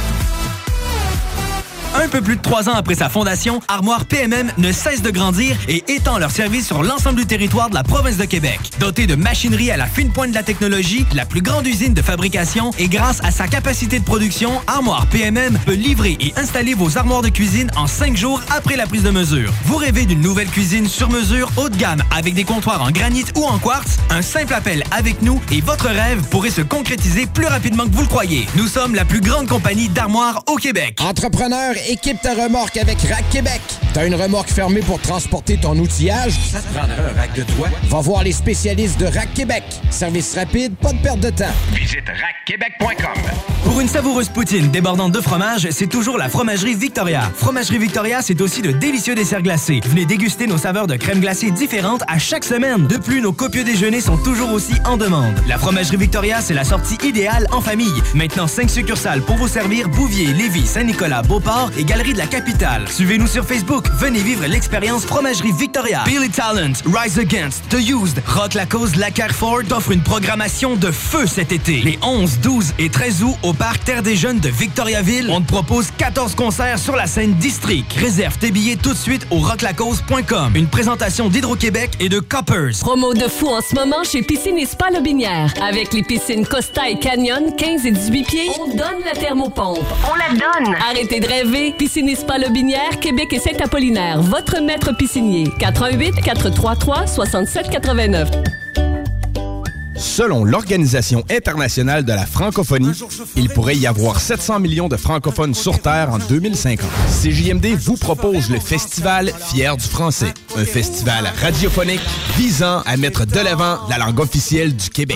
Un peu plus de 3 ans après sa fondation, Armoire PMM ne cesse de grandir et étend leur service sur l'ensemble du territoire de la province de Québec. Dotée de machinerie à la fine pointe de la technologie, la plus grande usine de fabrication et grâce à sa capacité de production, Armoire PMM peut livrer et installer vos armoires de cuisine en 5 jours après la prise de mesure. Vous rêvez d'une nouvelle cuisine sur mesure haut de gamme avec des comptoirs en granit ou en quartz? Un simple appel avec nous et votre rêve pourrait se concrétiser plus rapidement que vous le croyez. Nous sommes la plus grande compagnie d'armoires au Québec. Entrepreneur, équipe ta remorque avec Rack Québec. T'as une remorque fermée pour transporter ton outillage? Ça te prendra un rack de toi? Va voir les spécialistes de Rack Québec. Service rapide, pas de perte de temps. Visite rackquebec.com. Pour une savoureuse poutine débordante de fromage, c'est toujours la Fromagerie Victoria. Fromagerie Victoria, c'est aussi de délicieux desserts glacés. Venez déguster nos saveurs de crème glacée différentes à chaque semaine. De plus, nos copieux déjeuners sont toujours aussi en demande. La Fromagerie Victoria, c'est la sortie idéale en famille. Maintenant, 5 succursales pour vous servir: Bouvier, Lévis, Saint-Nicolas, Beauport et Galerie de la Capitale. Suivez-nous sur Facebook. Venez vivre l'expérience Fromagerie Victoria. Billy Talent, Rise Against, The Used, Rock Lacoste, La Carrefour t'offre une programmation de feu cet été. Les 11, 12 et 13 août au Parc Terre des Jeunes de Victoriaville, on te propose 14 concerts sur la scène District. Réserve tes billets tout de suite au rocklacoste.com. Une présentation d'Hydro-Québec et de Coppers. Promo de fou en ce moment chez Piscine et Spa Lobinière. Avec les piscines Costa et Canyon, 15 et 18 pieds, on donne la thermopompe. On la donne! Arrêtez de rêver. Piscine et Spa Lobinière, Québec et Saint-Apollinaire. Votre maître piscinier. 88 433 67 89. Selon l'Organisation internationale de la francophonie, il pourrait y avoir 700 millions de francophones sur Terre en 2050. CJMD vous propose le festival Fier du français, un festival radiophonique visant à mettre de l'avant la langue officielle du Québec.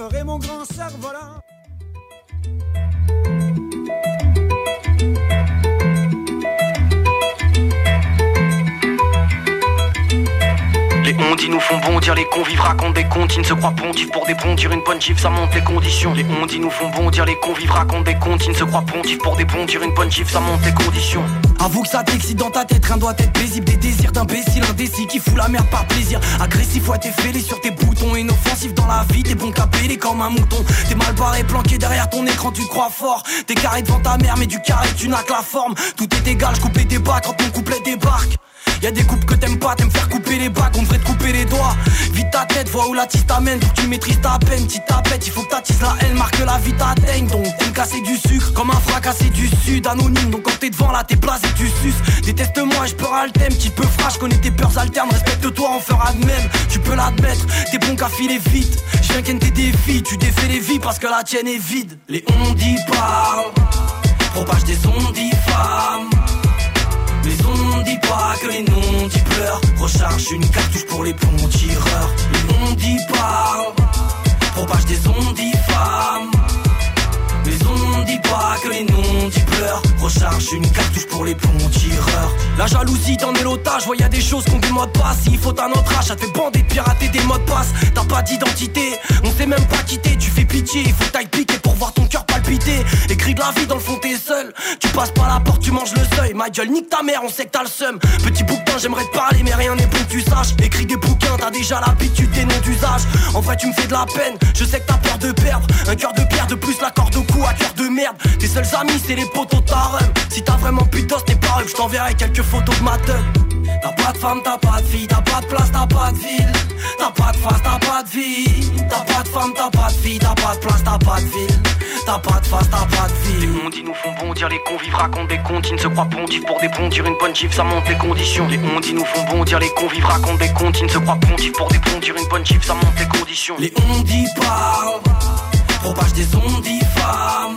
Les ondis nous font bondir, les convives racontent des contes, ils ne se croient pontifs pour des bondir une bonne chiffre, ça monte les conditions. Les ondis nous font bondir, les convives racontent des contes, ils ne se croient pontifs pour des bondir une bonne chiffre, ça monte les conditions. Avoue que ça t'excite dans ta tête, rien doit être paisible, des désirs d'imbécile, indécis qui fout la merde par plaisir. Agressif, ouais t'es fêlé sur tes boutons, inoffensif dans la vie, t'es bon qu'à péler comme un mouton. T'es mal barré, planqué derrière ton écran, tu te crois fort. T'es carré devant ta mère, mais du carré tu n'as que la forme. Tout est égal, je coupe les débats quand mon couplet débarque. Y'a des coupes que t'aimes pas, t'aimes faire couper les bagues, on devrait te couper les doigts. Vite ta tête, vois où la tisse t'amène, faut que tu maîtrises ta peine, petite tapette, il faut que t'attises la haine, marque la vie t'atteigne. Donc t'aimes casser du sucre, comme un fracassé du sud, anonyme, donc quand t'es devant là t'es blasé, tu suces. Déteste-moi et je peur à le thème, petit peu fraîche, connais tes peurs alternes, respecte-toi, on fera de même, tu peux l'admettre. T'es bon qu'à filer vite. Je viens qu'un tes défis, tu défais les vies parce que la tienne est vide. Les on-dit parlent, propage des on-dit femmes. Les on-dit pas que les non-dit pleurent. Recharge une cartouche pour les bons tireurs. Les on-dit parlent, propage des on-dit femmes. Les on-dit pas que les non-dit pleurent. Recharge une cartouche pour les bons tireurs. La jalousie dans est l'otage, ouais y'a des choses qu'on dit mode passe. S'il faut à notre âge, ça te fait bander de pirater des mots de passe. T'as pas d'identité, on sait même pas quitter. Tu fais pitié, il faut que t'ailles piquer pour voir ton cœur palpiter. Écrit de la vie dans le fond t'es seul. Tu passes pas la porte, tu manges le seuil. Ma gueule, nique ta mère, on sait que t'as le seum. Petit bouquin, j'aimerais te parler mais rien n'est bon que tu saches. Écris des bouquins, t'as déjà l'habitude des noms d'usage. En vrai tu me fais de la peine, je sais que t'as peur de perdre. Un cœur de pierre de plus, la corde au cou à cœur de merde. Tes seuls amis c'est les potos tarem. Si t'as vraiment plus d'os t'es pas je t'enverrai quelques photos de ma tête. T'as pas de femme, t'as pas de fille, t'as pas de place, t'as pas de ville. T'as pas de face, t'as pas de vie. T'as pas de femme, t'as pas de fille, t'as pas de place, t'as pas de ville. T'as pas de face, t'as pas de vie. Les ondis nous font bondir, les convives racontent des comptes. Ils ne se croient pontifs pour débondir une bonne gifle, ça monte les conditions. Les ondis nous font bondir, les convives racontent des comptes. Ils ne se croient pontifs pour débondir une bonne gifle, ça monte les conditions. Les ondis parlent, propage des ondis femmes.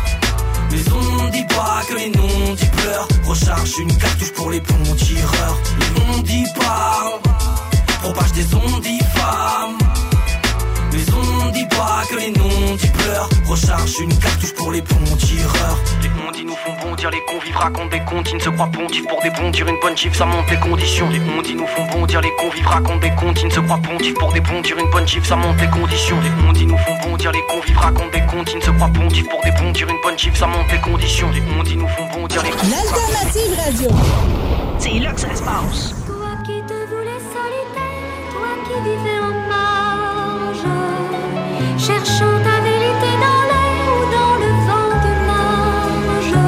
Les ondis pas que les non-dits pleurent. Recharge une cartouche pour les bons tireurs. Les ondis parlent, propage des ondis femmes. Les ondis pas que les non-dits pleurent. Recharge une cartouche pour les bons tireurs. Les ondis nous font bondir, les convives racontent des comptes. Ils ne se croient pontifs pour débondir une bonne gifle, ça monte les conditions. Les ondis nous font bondir, les convives racontent des comptes. Ils ne se croient pontifs pour débondir une bonne gifle, ça monte les conditions. Les ondis nous font bondir, les convives racontent des comptes. Ils ne se croient pontifs pour débondir une bonne gifle, ça monte les conditions. Les ondis nous font bondir, les convives. L'Alternative Radio. C'est là que ça se passe. Toi qui te voulais solitaire, toi qui vivais en marge, cherchant ta vérité dans l'air ou dans le vent du large.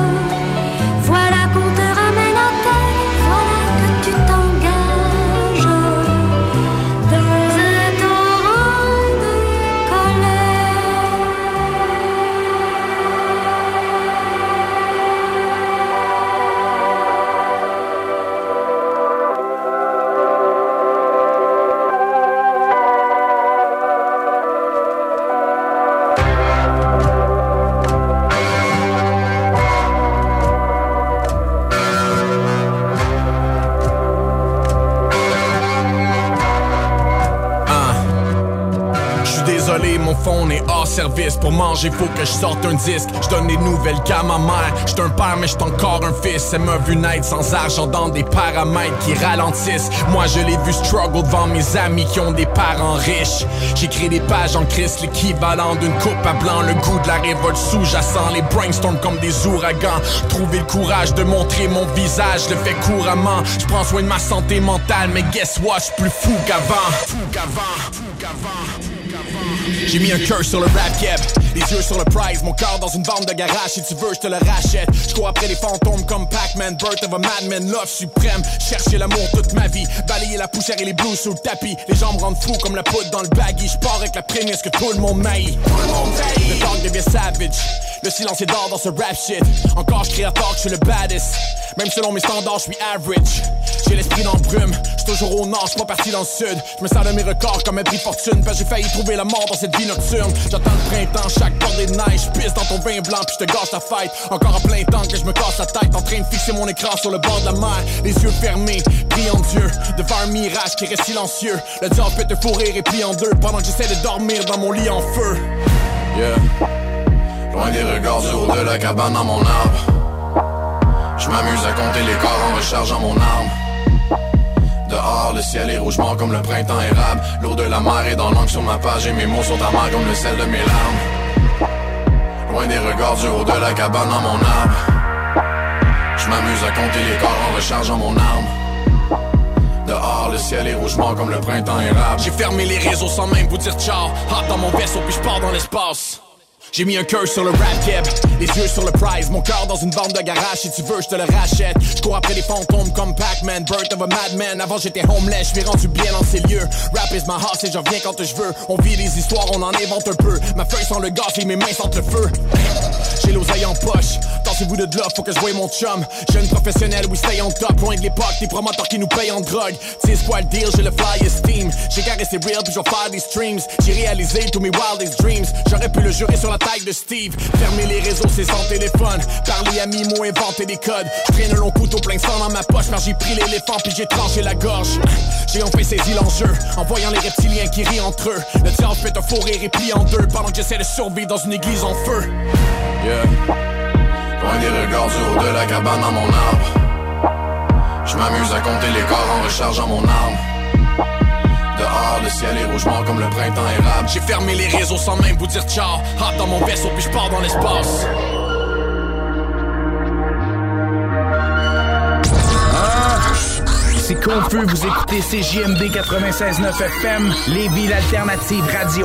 Voilà qu'on te ramène à terre, voilà que tu t'engages dans un torrent de colère. Désolé, mon phone est hors service. Pour manger, faut que je sorte un disque. Je donne des nouvelles qu'à ma mère. J'suis un père, mais j'suis encore un fils. Elle m'a vu naître sans argent dans des paramètres qui ralentissent. Moi, je l'ai vu struggle devant mes amis qui ont des parents riches. J'écris des pages en crise, l'équivalent d'une coupe à blanc. Le goût de la révolte sous-jacent. Les brainstorms comme des ouragans. Trouver le courage de montrer mon visage, je le fais couramment. J'prends soin de ma santé mentale, mais guess what? J'suis plus fou qu'avant. J'ai mis un cœur sur le rap cap, les yeux sur le prize, mon cœur dans une vente de garage. Si tu veux, je te le rachète. Je cours après les fantômes comme Pac-Man, birth of a madman, love suprême. Chercher l'amour toute ma vie, balayer la poussière et les blues sous le tapis. Les gens me rendent fou comme la poudre dans le baggy. Je pars avec la prémisse que tout le monde m'aille. Le dog devient savage, le silence est d'or dans ce rap shit. Encore je crie à tort que je suis le baddest. Même selon mes standards, je suis average. J'ai l'esprit dans le brume, j'suis toujours au nord, j'suis pas parti dans le sud. J'me sers de mes records comme un prix fortune, parce que j'ai failli trouver la mort dans cette vie nocturne. J'attends le printemps, chaque bordée de neige, j'pisse dans ton vin blanc puis j'te gâche ta fête. Encore en plein temps que je me casse la tête, en train de fixer mon écran sur le bord de la mer. Les yeux fermés, priant Dieu, devant un mirage qui reste silencieux. Le diable peut te fourrir et plie en deux, pendant que j'essaie de dormir dans mon lit en feu. Yeah, loin des regards du haut de la cabane dans mon arbre. Je m'amuse à compter les corps en rechargeant mon arme. Dehors, le ciel est rouge mort comme le printemps érable. L'eau de la mer est dans l'encre sur ma page et mes mots sont amers comme le sel de mes larmes. Loin des regards du haut de la cabane dans mon arbre. Je m'amuse à compter les corps en rechargeant mon arme. Dehors, le ciel est rouge mort comme le printemps érable. J'ai fermé les réseaux sans même vous dire ciao. Hop dans mon vaisseau puis je pars dans l'espace. J'ai mis un cœur sur le rap cap, les yeux sur le prize, mon cœur dans une vente de garage. Si tu veux, je te le rachète. Je cours après les fantômes comme Pac-Man, birth of a madman. Avant j'étais homeless, je m'ai rendu bien dans ces lieux. Rap is my house et je reviens quand je veux. On vit les histoires, on en invente un peu. Ma feuille sans le gaz et mes mains sentent le feu. J'ai l'oseille en poche, dans Dépêchez-vous de là, faut que je voie mon chum. Jeune professionnel, we stay on top. Loin de l'époque, des promoteurs qui nous payent en drogue. Tu sais quoi le deal, j'ai le flyest team. J'ai caressé real, puis je vais faire des streams. J'ai réalisé tous mes wildest dreams. J'aurais pu le jurer sur la taille de Steve. Fermer les réseaux, c'est sans téléphone. Parler à Mimo, inventer des codes. Je traîne un long couteau plein de sang dans ma poche. Car j'ai pris l'éléphant, puis j'ai tranché la gorge. J'ai enfin saisi l'enjeu, en voyant les reptiliens qui rient entre eux. Le diable fait un faux rire et plie en deux. Pendant que j'essaie de survivre dans une église en feu. Yeah. Loin des regards du haut de la cabane dans mon arbre. Je m'amuse à compter les corps en rechargeant mon arme. Dehors, le ciel est rougemort comme le printemps érable. J'ai fermé les réseaux sans même vous dire ciao. Hop dans mon vaisseau puis je pars dans l'espace. C'est confus, vous écoutez CJMD 96.9 FM, Lévis, l'alternative radio.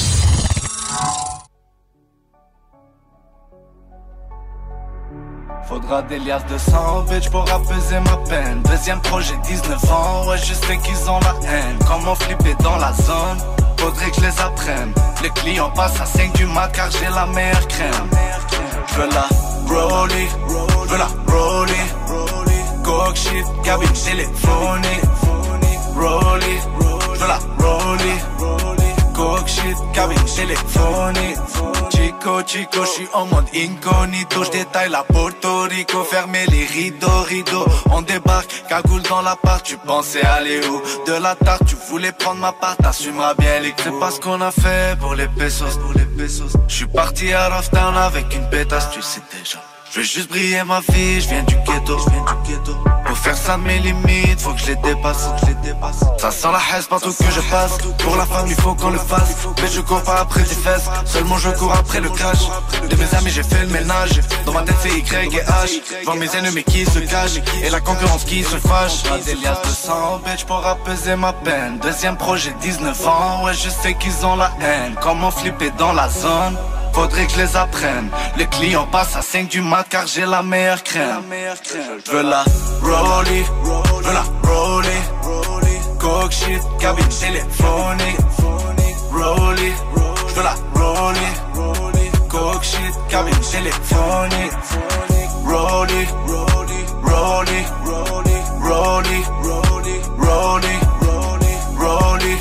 Faudra des liasses de sang, bitch, pour apaiser ma peine. Deuxième projet, 19 ans, ouais, je sais qu'ils ont la haine. Comment flipper dans la zone, faudrait que je les apprenne. Les clients passent à 5 du mat car j'ai la meilleure crème. J'veux la rollie, j'veux la rollie. Coke shit, cabine téléphonique. Rollie, j'veux la rollie. Coke shit, cabine téléphonique. Chico, j'suis en mode incognito. J'détaille la Porto Rico. Fermez les rideaux. On débarque, cagoule dans l'appart. Tu pensais aller où? De la tarte, tu voulais prendre ma part. T'assumeras bien les clés. C'est pas ce qu'on a fait pour les pesos. J'suis parti à Rough-Town avec une pétasse, tu sais déjà. Je veux juste briller ma vie, je viens du ghetto. Pour faire ça mes limites, faut que je les dépasse. Ça sent la haisse partout que je passe. Pour la femme il faut qu'on le fasse. Mais je cours pas après tes fesses, seulement je cours après le cash. De mes amis j'ai fait le ménage. Dans ma tête c'est Y et H. Devant mes ennemis qui se cachent et la concurrence qui se fâche. Des liasses de sang, bitch, pour apaiser ma peine. Deuxième projet, 19 ans, ouais je sais qu'ils ont la haine. Comment flipper dans la zone, faudrait que je les apprenne. Les clients passent à 5 du mat car j'ai la meilleure crème. J'veux la rollie, j'veux la rollie. Coke shit, cabine téléphonique. Rollie, j'veux la rollie. Coke shit, cabine téléphonique. Rollie, rollie, rollie, rollie, rollie, rollie, rollie, rollie,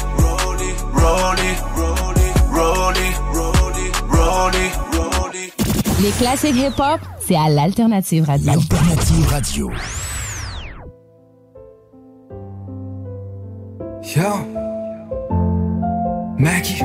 rollie. Les classiques hip-hop, c'est à l'Alternative Radio. L'Alternative Radio. Yo, Maggie.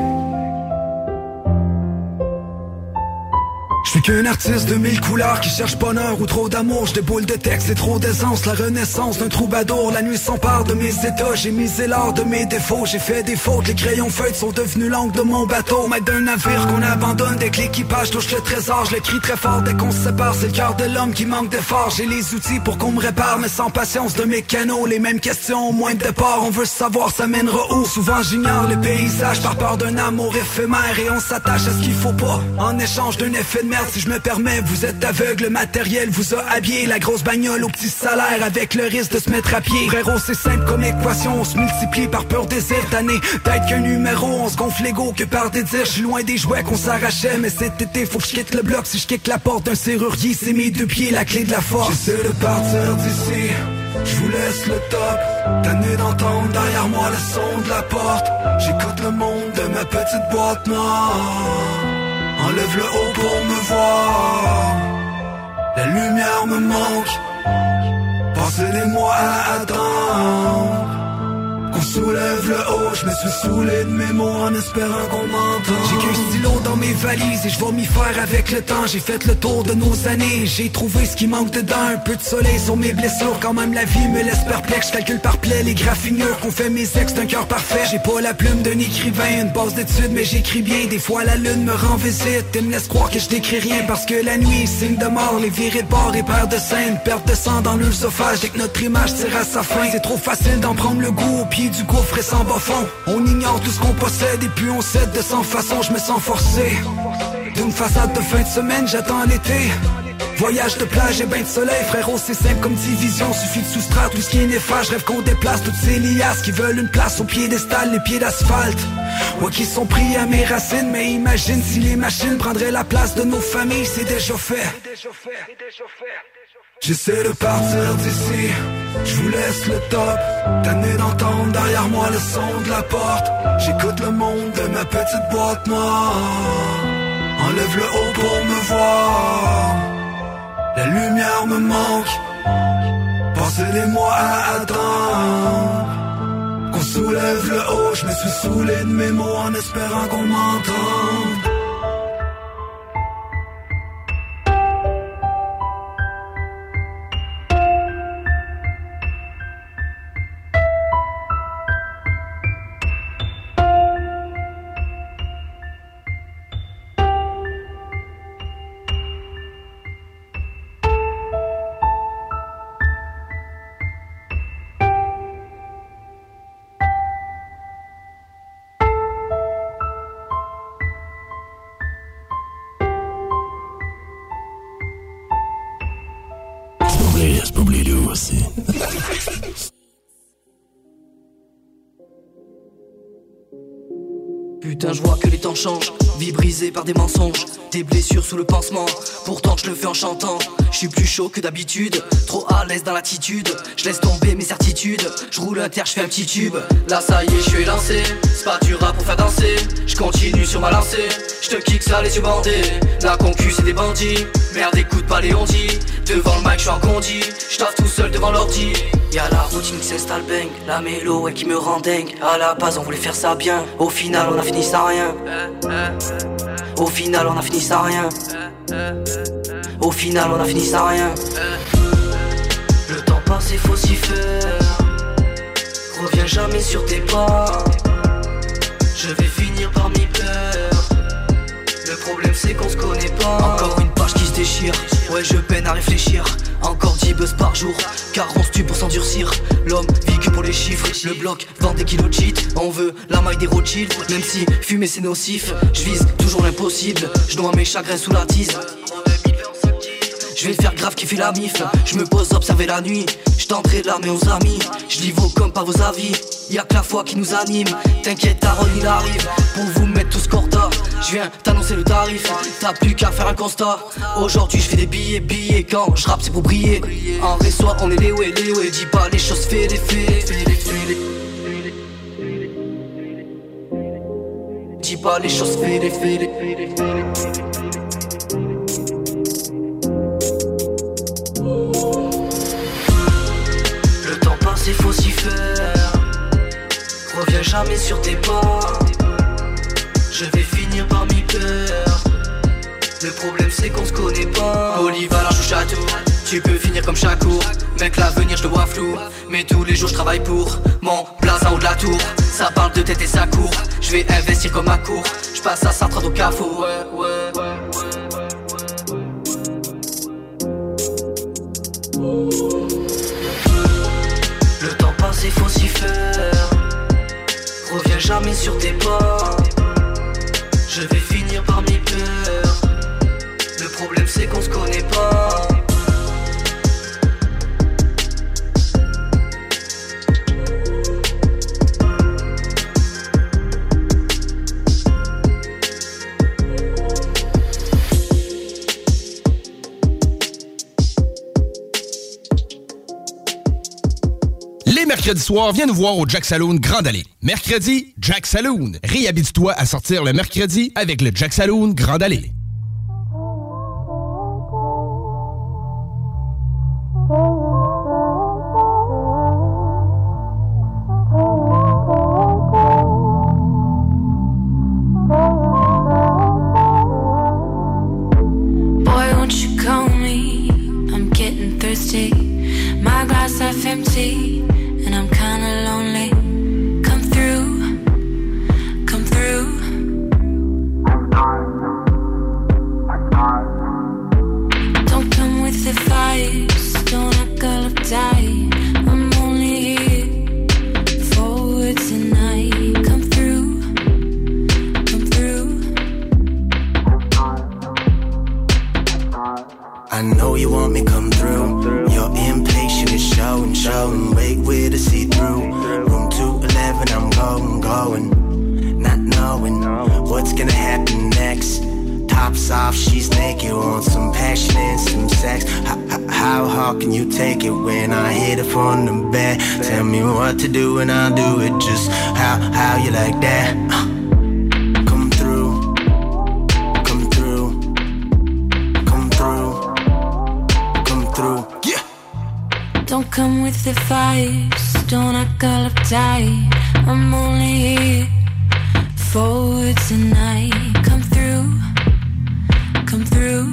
Je suis qu'un artiste de 1000 couleurs qui cherche bonheur ou trop d'amour. Je déboule de texte et trop d'aisance. La renaissance d'un troubadour. La nuit s'empare de mes états. J'ai misé l'art de mes défauts. J'ai fait des fautes. Les crayons feuilles sont devenus l'encre de mon bateau. Maître d'un navire qu'on abandonne. Dès que l'équipage touche le trésor, je le crie très fort. Dès qu'on se sépare, c'est le cœur de l'homme qui manque d'effort. J'ai les outils pour qu'on me répare, mais sans patience de mécano. Les mêmes questions au moins de départ. On veut savoir ça mènera où. Souvent j'ignore le paysage par peur d'un amour éphémère. Et on s'attache à ce qu'il faut pas en échange d'un effet de merde. Si je me permets, vous êtes aveugle, le matériel vous a habillé. La grosse bagnole au petit salaire avec le risque de se mettre à pied. Frérot, c'est simple comme équation, on se multiplie par pur désir d'année. D'être qu'un numéro, on se gonfle l'ego que par des dires. Je suis loin des jouets qu'on s'arrachait, mais cet été faut que je quitte le bloc. Si je kick la porte d'un serrurier, c'est mes deux pieds la clé de la force. J'essaie de partir d'ici, je vous laisse le top. Tanné d'entendre derrière moi le son de la porte. J'écoute le monde de ma petite boîte noire. Enlève le haut pour me voir. La lumière me manque. Passez les mois à attendre qu'on soulève le haut. Je me suis saoulé de mes mots en espérant qu'on m'entende. J'ai qu'un stylo dans mes valises et je vais m'y faire avec le temps. J'ai fait le tour de nos années, j'ai trouvé ce qui manque dedans. Un peu de soleil sur mes blessures, quand même la vie me laisse perplexe. Je calcule par plaie les graffinures qu'on fait mes ex d'un cœur parfait. J'ai pas la plume d'un écrivain, une base d'études mais j'écris bien. Des fois la lune me rend visite et me laisse croire que je n'écris rien. Parce que la nuit, signe de mort, les virées de bord et paires de scènes. Perte de sang dans l'œsophage dès que notre image tire à sa fin. C'est trop facile d'en prendre le goût au pied du gouffre et sans bas fond. On ignore tout ce qu'on possède et puis on cède de sans façon. Je me sens forcé d'une façade de fin de semaine, j'attends l'été. Voyage de plage et bain de soleil, frérot, c'est simple comme division. Suffit de soustraire tout ce qui est néfaste. Je rêve qu'on déplace toutes ces liasses qui veulent une place au piédestal, les pieds d'asphalte. Ouais, qui sont pris à mes racines, mais imagine si les machines prendraient la place de nos familles, c'est déjà fait. J'essaie de partir d'ici, je vous laisse le top. Tanné d'entendre derrière moi le son de la porte. J'écoute le monde de ma petite boîte noire. Enlève le haut pour me voir. La lumière me manque. Passer des mois à attendre qu'on soulève le haut. Je me suis saoulé de mes mots en espérant qu'on m'entende. aussi. Putain, je vois que les temps changent, vie brisée par des mensonges, des blessures sous le pansement. Pourtant je le fais en chantant. Je suis plus chaud que d'habitude, trop à l'aise dans l'attitude. Je laisse tomber mes certitudes, je roule un terre, je fais un petit tube. Là ça y est, je suis lancé, c'est pas du rap pour faire danser. Je continue sur ma lancée, je te kick ça les yeux bandés. La concu c'est des bandits, merde écoute pas les ondits. Devant le mic je suis en condi, je taffe tout seul devant l'ordi. Y'a la routine qui s'installe bang, la mélo ouais qui me rend dingue. À la base on voulait faire ça bien, au final on a fini sans rien. Au final on a fini sans rien. Au final on a fini sans rien. Le temps passé faut s'y faire. Reviens jamais sur tes pas. Je vais finir par m'y perdre. Le problème c'est qu'on se connaît pas. Encore une page qui se déchire. Ouais je peine à réfléchir. Encore 10 buzz par jour, car on se tue pour s'endurcir. L'homme vit que pour les chiffres. Le bloc vend des kilos de cheat. On veut la maille des Rothschild. Même si fumer c'est nocif, je vise toujours l'impossible. Je noie mes chagrins sous la tise. Je vais faire grave kiffer la mif. Je me pose observer la nuit. Je tenterai de l'armer aux amis. Je lis vos comme pas vos avis. Y'a que la foi qui nous anime. T'inquiète Taron il arrive pour vous mettre tous corda. Je viens t'annoncer le tarif. T'as plus qu'à faire un constat. Aujourd'hui je fais des billets. Quand je rappe c'est pour briller. En vrai soit on est les ouais. Dis pas les choses, fais les faits. Dis pas les choses, fais les faits. Le temps passe il faut s'y faire. Reviens jamais sur tes pas. Je vais finir par m'y perdre. Le problème c'est qu'on se connaît pas. Polyvalent je château, tu peux finir comme Chakour. Mec l'avenir je le vois flou, mais tous les jours je travaille pour mon blason en haut de la tour. Ça parle de tête et ça court. Je vais investir comme à court. Je passe à Sartre au Carrefour. Le temps passe il faut s'y faire. Reviens jamais sur tes pas. Je vais finir par m'y perdre. Le problème c'est qu'on se connaît pas. Mercredi soir, viens nous voir au Jack Saloon Grande Allée. Mercredi, Jack Saloon. Réhabite-toi à sortir le mercredi avec le Jack Saloon Grande Allée. Boy, won't you call me? I'm getting thirsty. My glass half empty. And I'm kinda lonely. Come through, come through. Don't come with the fights, don't act all uptight. I'm only here for tonight. Come through, come through. I know you want me come through. You're impatient and showing, wait. gonna happen next? Tops off, she's naked, want some passion and some sex. How hard can you take it when I hit it from the back? Tell me what to do and I'll do it just how you like that. Come through, come through, come through, come through, yeah. Don't come with the vibes, don't act all uptight. I'm only here for tonight. Come through, come through.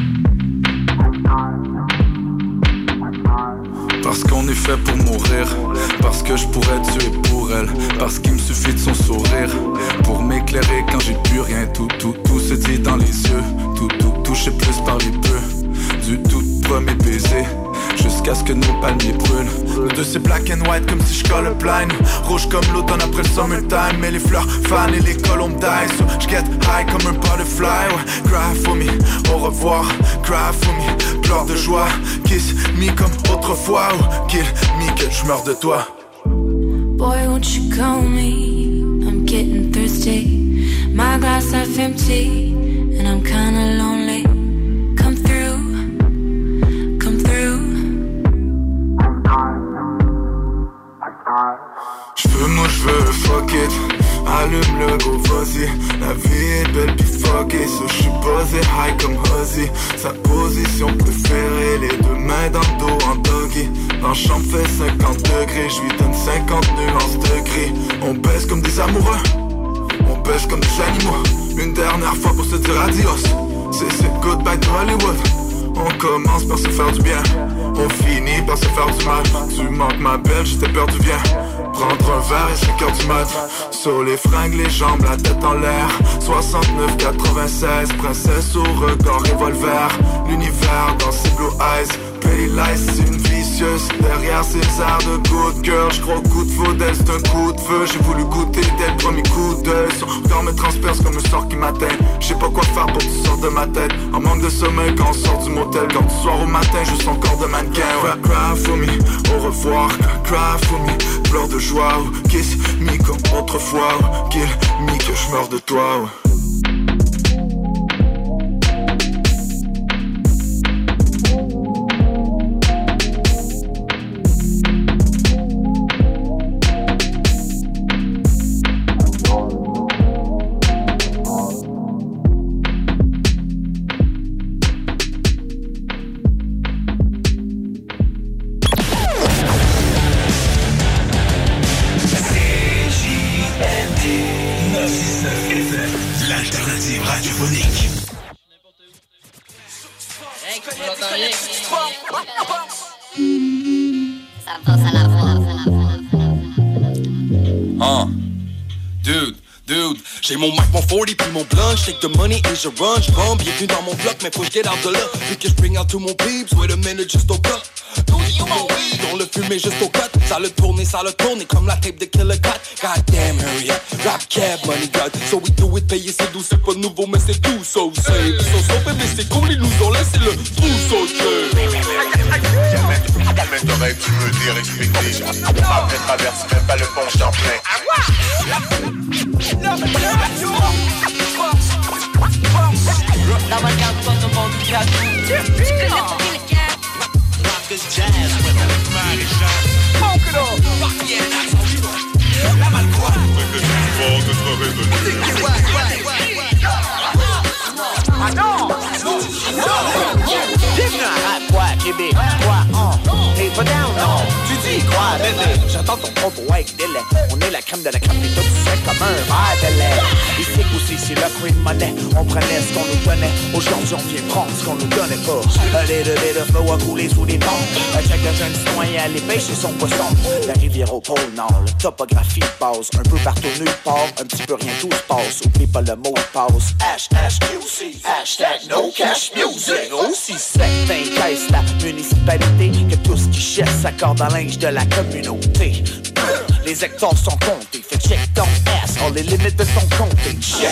Parce qu'on est fait pour mourir, parce que je pourrais tuer pour elle, parce qu'il me suffit de son sourire pour m'éclairer quand j'ai plus rien. Tout se dit dans les yeux, tout touché plus par les peu du tout premier baiser. Jusqu'à ce que nos palmiers brûlent. Le deux c'est black and white comme si je colle blind. Rouge comme l'automne après le summertime. Mais les fleurs fan et les colombes die. So je get high comme un butterfly. Ouais, cry for me, au revoir. Cry for me, pleure de joie. Kiss me comme autrefois. Ou kill me que je meurs de toi. Boy, won't you call me? I'm getting thirsty. My glass half empty, and I'm kinda lonely. Come through, come through. J'veux fuck it. Allume le go, vas-y. La vie est belle pis fuck it. So j'suis posé high comme Ozzy. Sa position préférée, les deux mains dans le dos en doggy. Dans le champ fait 50 degrés, j'lui donne 50 nuances de gris. On baisse comme des amoureux, on baisse comme des animaux. Une dernière fois pour se dire adios. C'est goodbye to Hollywood. On commence par se faire du bien, on finit par se faire du mal. Tu manques ma belle, j'étais peur du bien. Prendre un verre et 5 heures du mat. Sur les fringues, les jambes, la tête en l'air. 69-96, princesse au regard revolver. L'univers dans ses blue eyes. Petty lies, c'est une vicieuse. Derrière ses airs de good girl, j'crois au coup de feu d'elle, c'est un coup de feu. J'ai voulu goûter dès le premier coup d'œil. Son regard me transperce comme un sort qui m'atteint. J'sais pas quoi faire pour que tu sortes de ma tête. En manque de sommeil quand on sort du motel. Quand du soir au matin, je sens encore de mannequin. Ouais, cry for me, au revoir. Cry for me, pleure de joie. Ou kiss me comme autrefois. Ou kill me que je meurs de toi. Ouais. L'alternative radiophonique. Ça passe à la voix. Dude, j'ai mon Mac, mon 40 puis mon blunt. Shake the money et je run, j'bombe. Bienvenue dans mon bloc, mais faut que je get out de là. Vu que j'bring out to mon peeps, wait a minute, juste au cas. On le fumer juste au cut. Ça le tourne, comme la tape de Killer Cat. God damn, hurry up, rap cab, money god. So we do it, payer c'est doux, c'est pas nouveau, mais c'est tout so safe. So mais c'est cool, ils nous ont laissé le trousseau de Jamais t'aurais pu me dire expliquer. Après traverse même pas le pont Champlain. La manière dont le monde du cadeau. Rock is jazz with a Marie-Jean. Smoke it up. Rock yeah, that's how we do. La malcroix. Mais que tu vois que tu serais Ah non! Bienvenue à Rap, quoi, Québec, quoi, t'es pas down, non? Tu dis quoi, bébé? J'entends ton propos avec délai. On est la crème de la crème, mais toi tu sais comme un verre de lait. Ici aussi, c'est le cream money. On prenait ce qu'on nous donnait. Aujourd'hui, on vient prendre ce qu'on nous donnait pas. A little bit of flow a coulé sous les ponts. Chaque jeune citoyen allait pêcher son poisson. La rivière au pôle Nord, la topographie passe. Un peu partout nulle part, un petit peu rien tout se passe. Oublie pas le mot de passe. HHQC, hashtag no cash music. Aussi certain qu'est-ce la municipalité que tout ce qui cherche s'accorde en linge de la communauté. Les hectares sont comptés, fait check ton ass, all les limites de ton compte, check.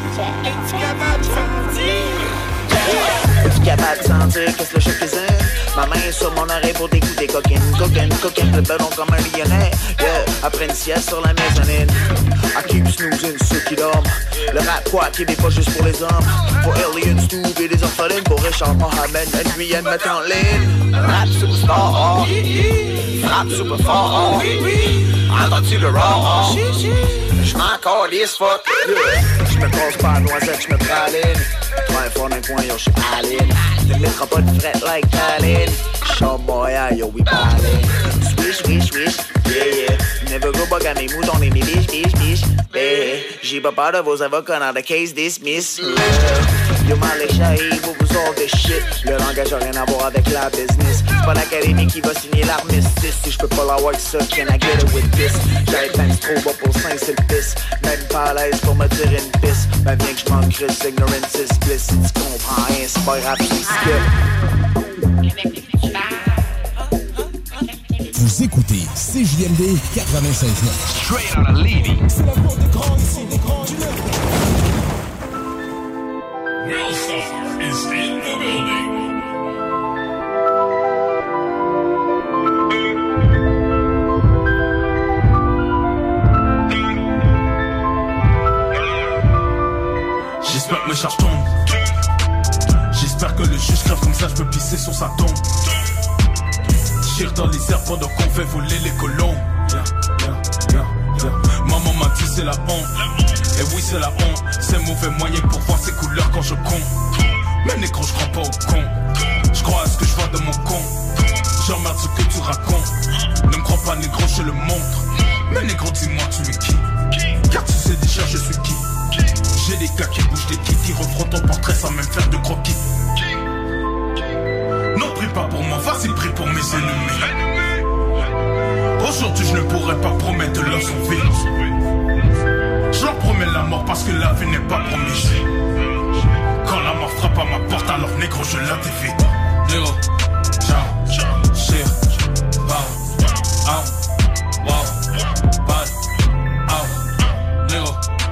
Es-tu capable de sentir qu'est-ce le chef faisait? Ma main sur mon oreille pour t'écouter coquine, le ballon comme un lyonnais. Yeah, après une sieste sur la mezzanine. I keep snoozing ceux qui dorment. Le rap quoi, qui n'est pas juste pour les hommes. Pour aliens, Stoob et des orphelines. Pour Richard Mohamed, la Guyane mettre en ligne. Rap superstar, oh. Rap super fort, oh. Entends-tu le raw, oh. J'm'en calisse, fuck. Yeah. J'me casse pas à noisette, j'me praline. Toi un fond d'un coin, yo, j'suis Aline. Te mettras pas de fret like Aline. Show Montréal, yo, we ballin'. Swish, swish, swish, yeah, yeah. Never go bug à mes moutons et mes biches, yeah. J'ai pas peur de vos avocats dans the case dismiss. Yo, mal échaï, vous all this shit. Le langage a rien à voir avec la business. C'est pas l'académie qui va signer l'armistice. Si j'peux pas l'avoir que ça, can I get it with this? J'arrive même trop bas pour 5, c'est le pisse. Même pas à l'aise pour me tirer une pisse. Ben bien que j'm'en crisse, ignorance is bliss. Si tu comprends rien, c'est pas grave, tu skip. Vous écoutez CJMD 96.9. Straight out of Levy. C'est la porte des grands ici, des grands du Nord. Willstar is in the building. J'espère que mes charges tombent. J'espère que le juge crève comme ça, je peux pisser sur sa tombe. Tire dans les airs pendant qu'on fait voler les colons. Maman m'a dit c'est la honte. Et oui c'est la honte. C'est mauvais moyen pour voir ses couleurs quand je compte. Mais négro je crois pas au con. Je crois à ce que je vois de mon con. J'emmerde ce que tu racontes. Ne me crois pas négro je le montre. Mais négro dis-moi tu es qui? Car tu sais déjà je suis qui. J'ai des gars qui bougent des kits, qui refont ton portrait sans même faire de croquis. Non, prie pas pour moi, vas-y, prie pour mes ennemis. Aujourd'hui, je ne pourrais pas promettre de leur sauver. Je leur promets la mort parce que la vie n'est pas promise. Quand la mort frappe à ma porte, alors négro, je la défie. Négro, ciao, shit, bow, out, wow, bad, out, négro.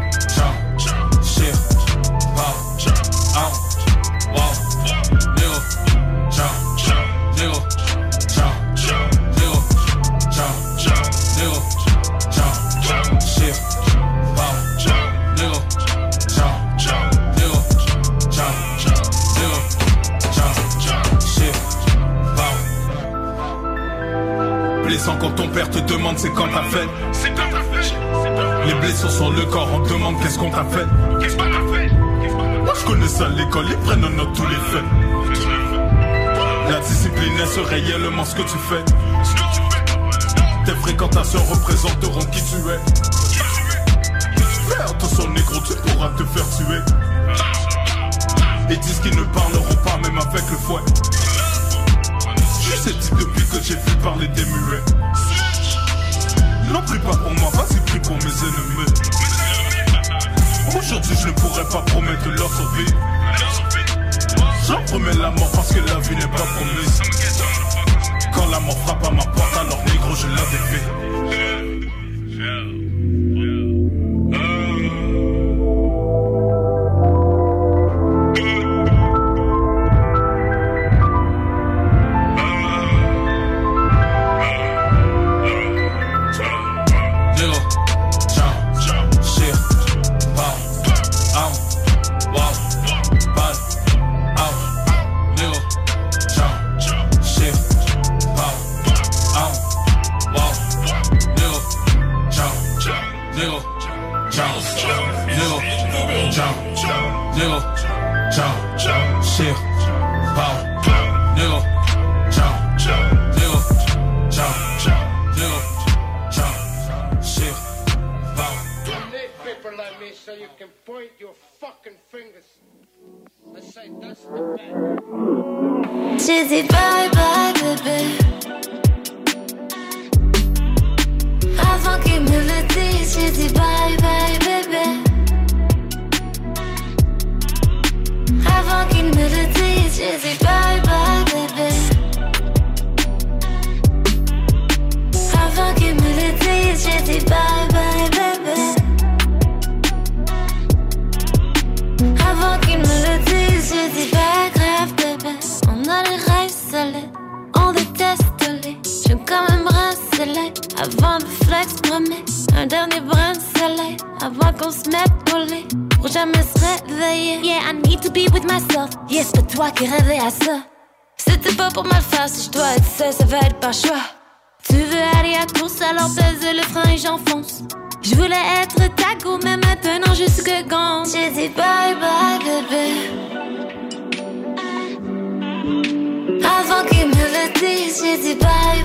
Blessant quand ton père te demande c'est quand t'as fait. Les blessures sur le corps, on demande qu'est-ce qu'on t'a fait. Moi je connais ça à l'école, ils prennent en note tous les faits. La discipline est réellement ce que tu fais. Tes fréquentations représenteront qui tu es. Fais attention négro, tu pourras te faire tuer. Et disent qu'ils ne parleront pas même avec le fouet. Je sais type depuis que j'ai vu parler des muets. Non, prie pas pour moi, vas-y, prie pour mes ennemis. Aujourd'hui, je ne pourrais pas promettre de leur sauver. J'en promets la mort parce que la vie n'est pas promise. Quand la mort frappe à ma porte, alors négro, je la défais. J'ai dit bye bye bébé avant qu'il me le dise. J'ai dit bye bye bébé avant qu'il me le dise. J'ai dit bye bye bébé avant qu'il me le dise. J'ai dit bye bye bébé avant qu'il me le dise. J'ai dit pas grave bébé, on a les rêves solides. soleil. Avant le flex, promets un dernier brin de soleil. Avant qu'on se mette au lit, pour jamais se réveiller. Yeah, I need to be with myself. Yeah, c'est pas toi qui rêvais à ça. C'était pas pour mal faire, si je dois être seul, ça va être par choix. Tu veux aller à course, alors pèse le frein et j'enfonce. Je voulais être ta go, mais maintenant je suis que gone. J'ai dit bye bye bébé. Avant qu'il me le dise, j'ai dit bye